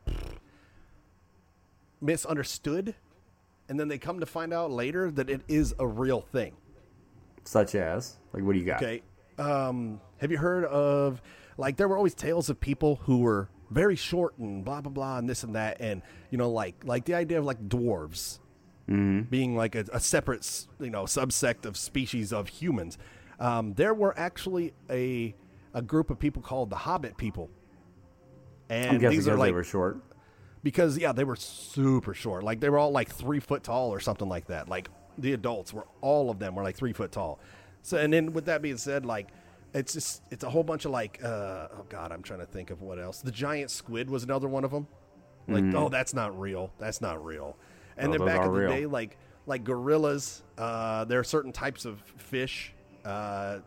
misunderstood. And then they come to find out later that it is a real thing. Such as? Like, what do you got? Okay. Have you heard of, like, there were always tales of people who were very short and blah, blah, blah, and this and that. And, like the idea of, like, dwarves being, like, a separate, subsect of species of humans. There were actually a group of people called the Hobbit people. And I'm guessing these are, like, they were short. Because, they were super short. Like, they were all, like, 3 foot tall or something like that. Like, the adults all of them were, like, 3 foot tall. So, and then with that being said, like, it's a whole bunch of, like, oh God, I'm trying to think of what else. The giant squid was another one of them. Like, oh, that's not real. That's not real. And then those back are in the real. day, like gorillas, there are certain types of fish. I'm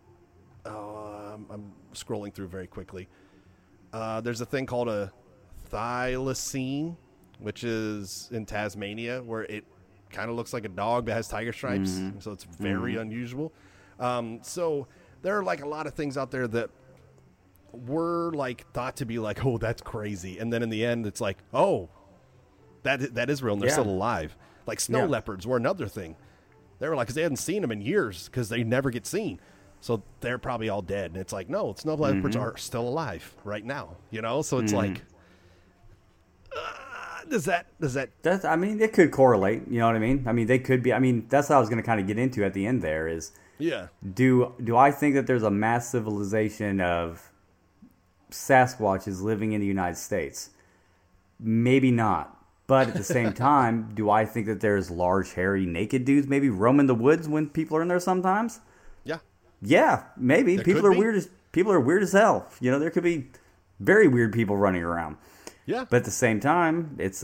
scrolling through very quickly. There's a thing called a thylacine, which is in Tasmania, where it kind of looks like a dog that has tiger stripes. So it's very unusual. So there are like a lot of things out there that were like thought to be like, oh, that's crazy. And then in the end, it's like, oh, that is real. And they're still alive. Like snow leopards were another thing. They were like, because they hadn't seen them in years because they never get seen. So they're probably all dead. And it's like, no, snow leopards are still alive right now, you know? So it's like, does that? That's, I mean, it could correlate. You know what I mean? I mean, they could be. I mean, that's what I was going to kind of get into at the end there is, do I think that there's a mass civilization of Sasquatches living in the United States? Maybe not. But at the same time, do I think that there's large, hairy, naked dudes maybe roaming the woods when people are in there sometimes? Yeah. Yeah, maybe. There People could are be. weird as hell. You know, there could be very weird people running around. Yeah. But at the same time, it's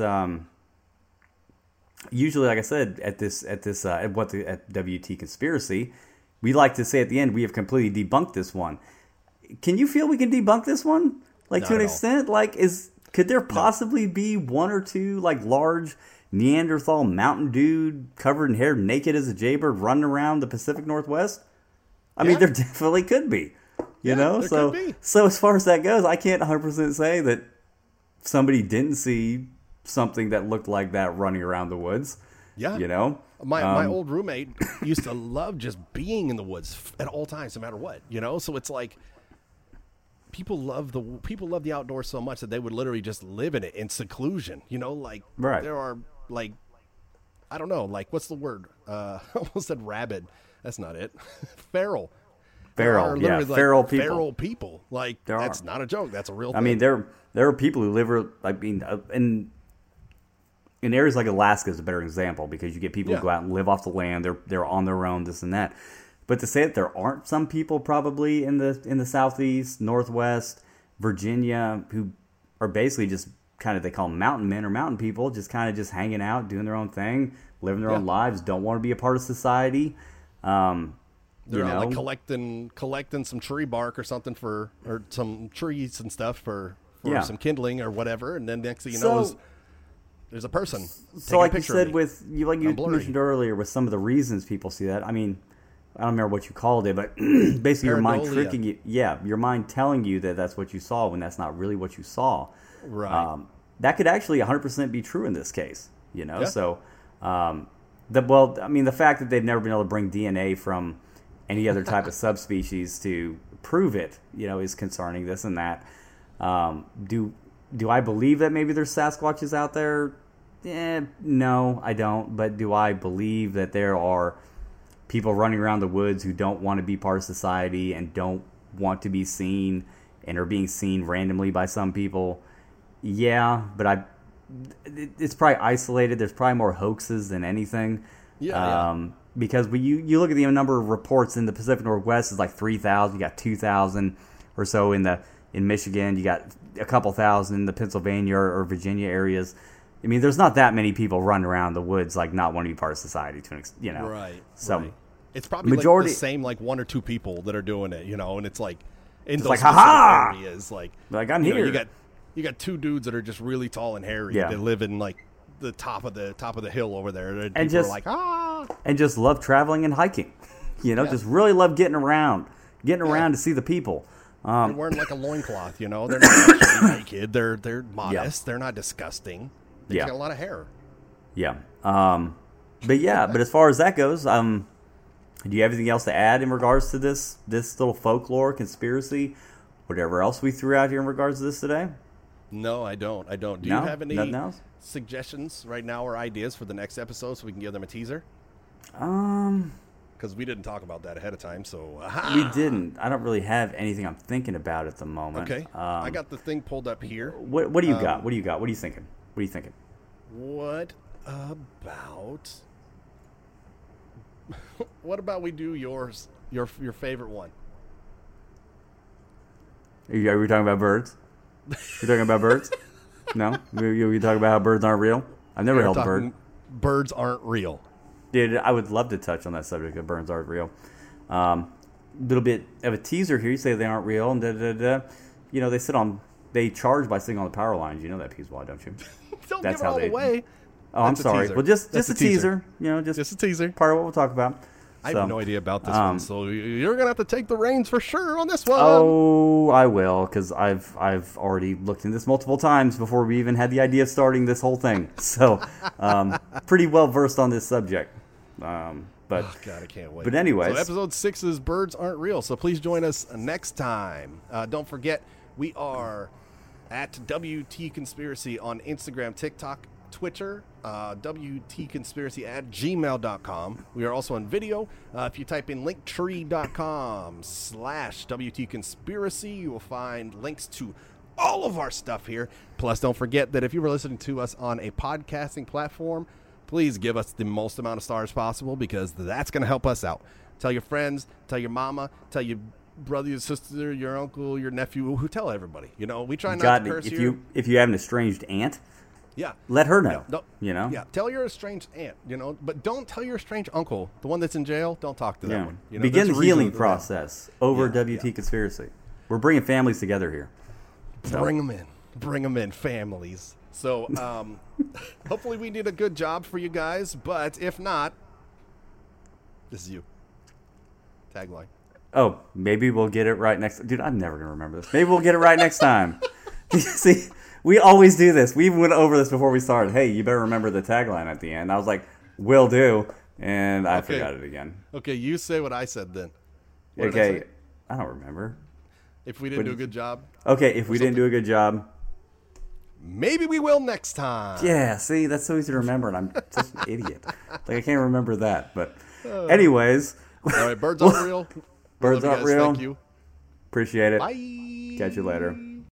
usually, like I said, at WT Conspiracy, we like to say at the end we have completely debunked this one. Can you feel we can debunk this one? Like, Not to an at all. extent? Like, could there possibly be one or two like large Neanderthal mountain dude covered in hair, naked as a jaybird, running around the Pacific Northwest? I mean, there definitely could be. You know, there could be. So as far as that goes, I can't 100% say that somebody didn't see something that looked like that running around the woods. Yeah. You know? My old roommate used to love just being in the woods at all times, no matter what, you know? So it's like people love the outdoors so much that they would literally just live in it in seclusion, you know? Like there are like, I don't know, like what's the word? I almost said rabid. That's not it. Feral. Feral, yeah. Like Feral people. Feral people. Like, that's not a joke. That's a real thing. I mean, there are people who live, in areas like Alaska is a better example because you get people who go out and live off the land. They're on their own, this and that. But to say that there aren't some people probably in the Southeast, Northwest, Virginia who are basically just kind of, they call them mountain men or mountain people, just kind of just hanging out, doing their own thing, living their own lives, don't want to be a part of society. They're out, like collecting some tree bark or something or some trees and stuff for some kindling or whatever, and then next thing you know is there's a person. So like you said you mentioned earlier with some of the reasons people see that. I mean, I don't remember what you called it, but basically your mind tricking you. Yeah, your mind telling you that that's what you saw when that's not really what you saw. Right. That could actually 100% be true in this case. You know, so the fact that they've never been able to bring DNA from any other type of subspecies to prove it, you know, is concerning. This and that. Do I believe that maybe there's Sasquatches out there? No, I don't. But do I believe that there are people running around the woods who don't want to be part of society and don't want to be seen and are being seen randomly by some people? Yeah, but it's probably isolated. There's probably more hoaxes than anything. Because when you look at the number of reports in the Pacific Northwest, it's like 3,000. You got 2,000 or so in Michigan. You got a couple thousand in the Pennsylvania or Virginia areas. I mean, there's not that many people running around the woods like not wanting to be part of society. You know, right? So right. It's probably like the same like one or two people that are doing it. You know, and it's like in those like ha areas, like I'm here. You got two dudes that are just really tall and hairy. Yeah. They live in like the top of the hill over there, and just are like and just love traveling and hiking. You know, just really love getting around to see the people. They're wearing like a loincloth, you know. They're not actually naked. They're modest. They're not disgusting. They got a lot of hair. Yeah. But as far as that goes, do you have anything else to add in regards to this little folklore, conspiracy, whatever else we threw out here in regards to this today? No, I don't. Do you have any nothing else? Suggestions right now or ideas for the next episode so we can give them a teaser? Because we didn't talk about that ahead of time, so we didn't. I don't really have anything I'm thinking about at the moment. Okay, I got the thing pulled up here. What do you got? What do you got? What are you thinking? What are you thinking? What about? What about we do yours? Your favorite one? Are we talking about birds? You're talking about birds? No? We talk about how birds aren't real? I've never held a bird. Birds aren't real. Dude, I would love to touch on that subject of birds aren't real. Little bit of a teaser here. You say they aren't real, and da-da-da. You know, they charge by sitting on the power lines. You know that piece why, don't you? Don't give it all away. Oh, I'm sorry. Well, just a teaser. You know, just a teaser. Part of what we'll talk about. I have no idea about this one, so you're gonna have to take the reins for sure on this one. Oh, I will, because I've already looked into this multiple times before we even had the idea of starting this whole thing. So, pretty well versed on this subject. But oh, God, I can't wait. But anyways, so episode 6 is birds aren't real. So please join us next time. Don't forget, we are at WT Conspiracy on Instagram, TikTok, Twitter, WTconspiracy@gmail.com. We are also on video. If you type in linktree.com/WTconspiracy, you will find links to all of our stuff here. Plus, don't forget that if you were listening to us on a podcasting platform, please give us the most amount of stars possible, because that's going to help us out. Tell your friends, tell your mama, tell your brother, your sister, your uncle, your nephew, who tell everybody. You know, we try not to curse you. If you have an estranged aunt, yeah, let her know. You know, yeah, tell your estranged aunt. You know, but don't tell your estranged uncle, the one that's in jail. Don't talk to that one. You know, begin the healing process over WT Conspiracy. We're bringing families together here. Bring them in, families. So, hopefully we did a good job for you guys, but if not, this is you. Tagline. Oh, maybe we'll get it right next. Dude, I'm never gonna remember this. Maybe we'll get it right next time. See, we always do this. We even went over this before we started. Hey, you better remember the tagline at the end. I was like, will do, and I forgot it again. Okay, you say what I said then. Okay, I don't remember. If we didn't do a good job. Okay, if we didn't do a good job. Maybe we will next time. Yeah, see, that's so easy to remember, and I'm just an idiot. Like, I can't remember that. But anyways. All right, birds aren't real. Birds aren't real. Thank you. Appreciate it. Bye. Catch you later.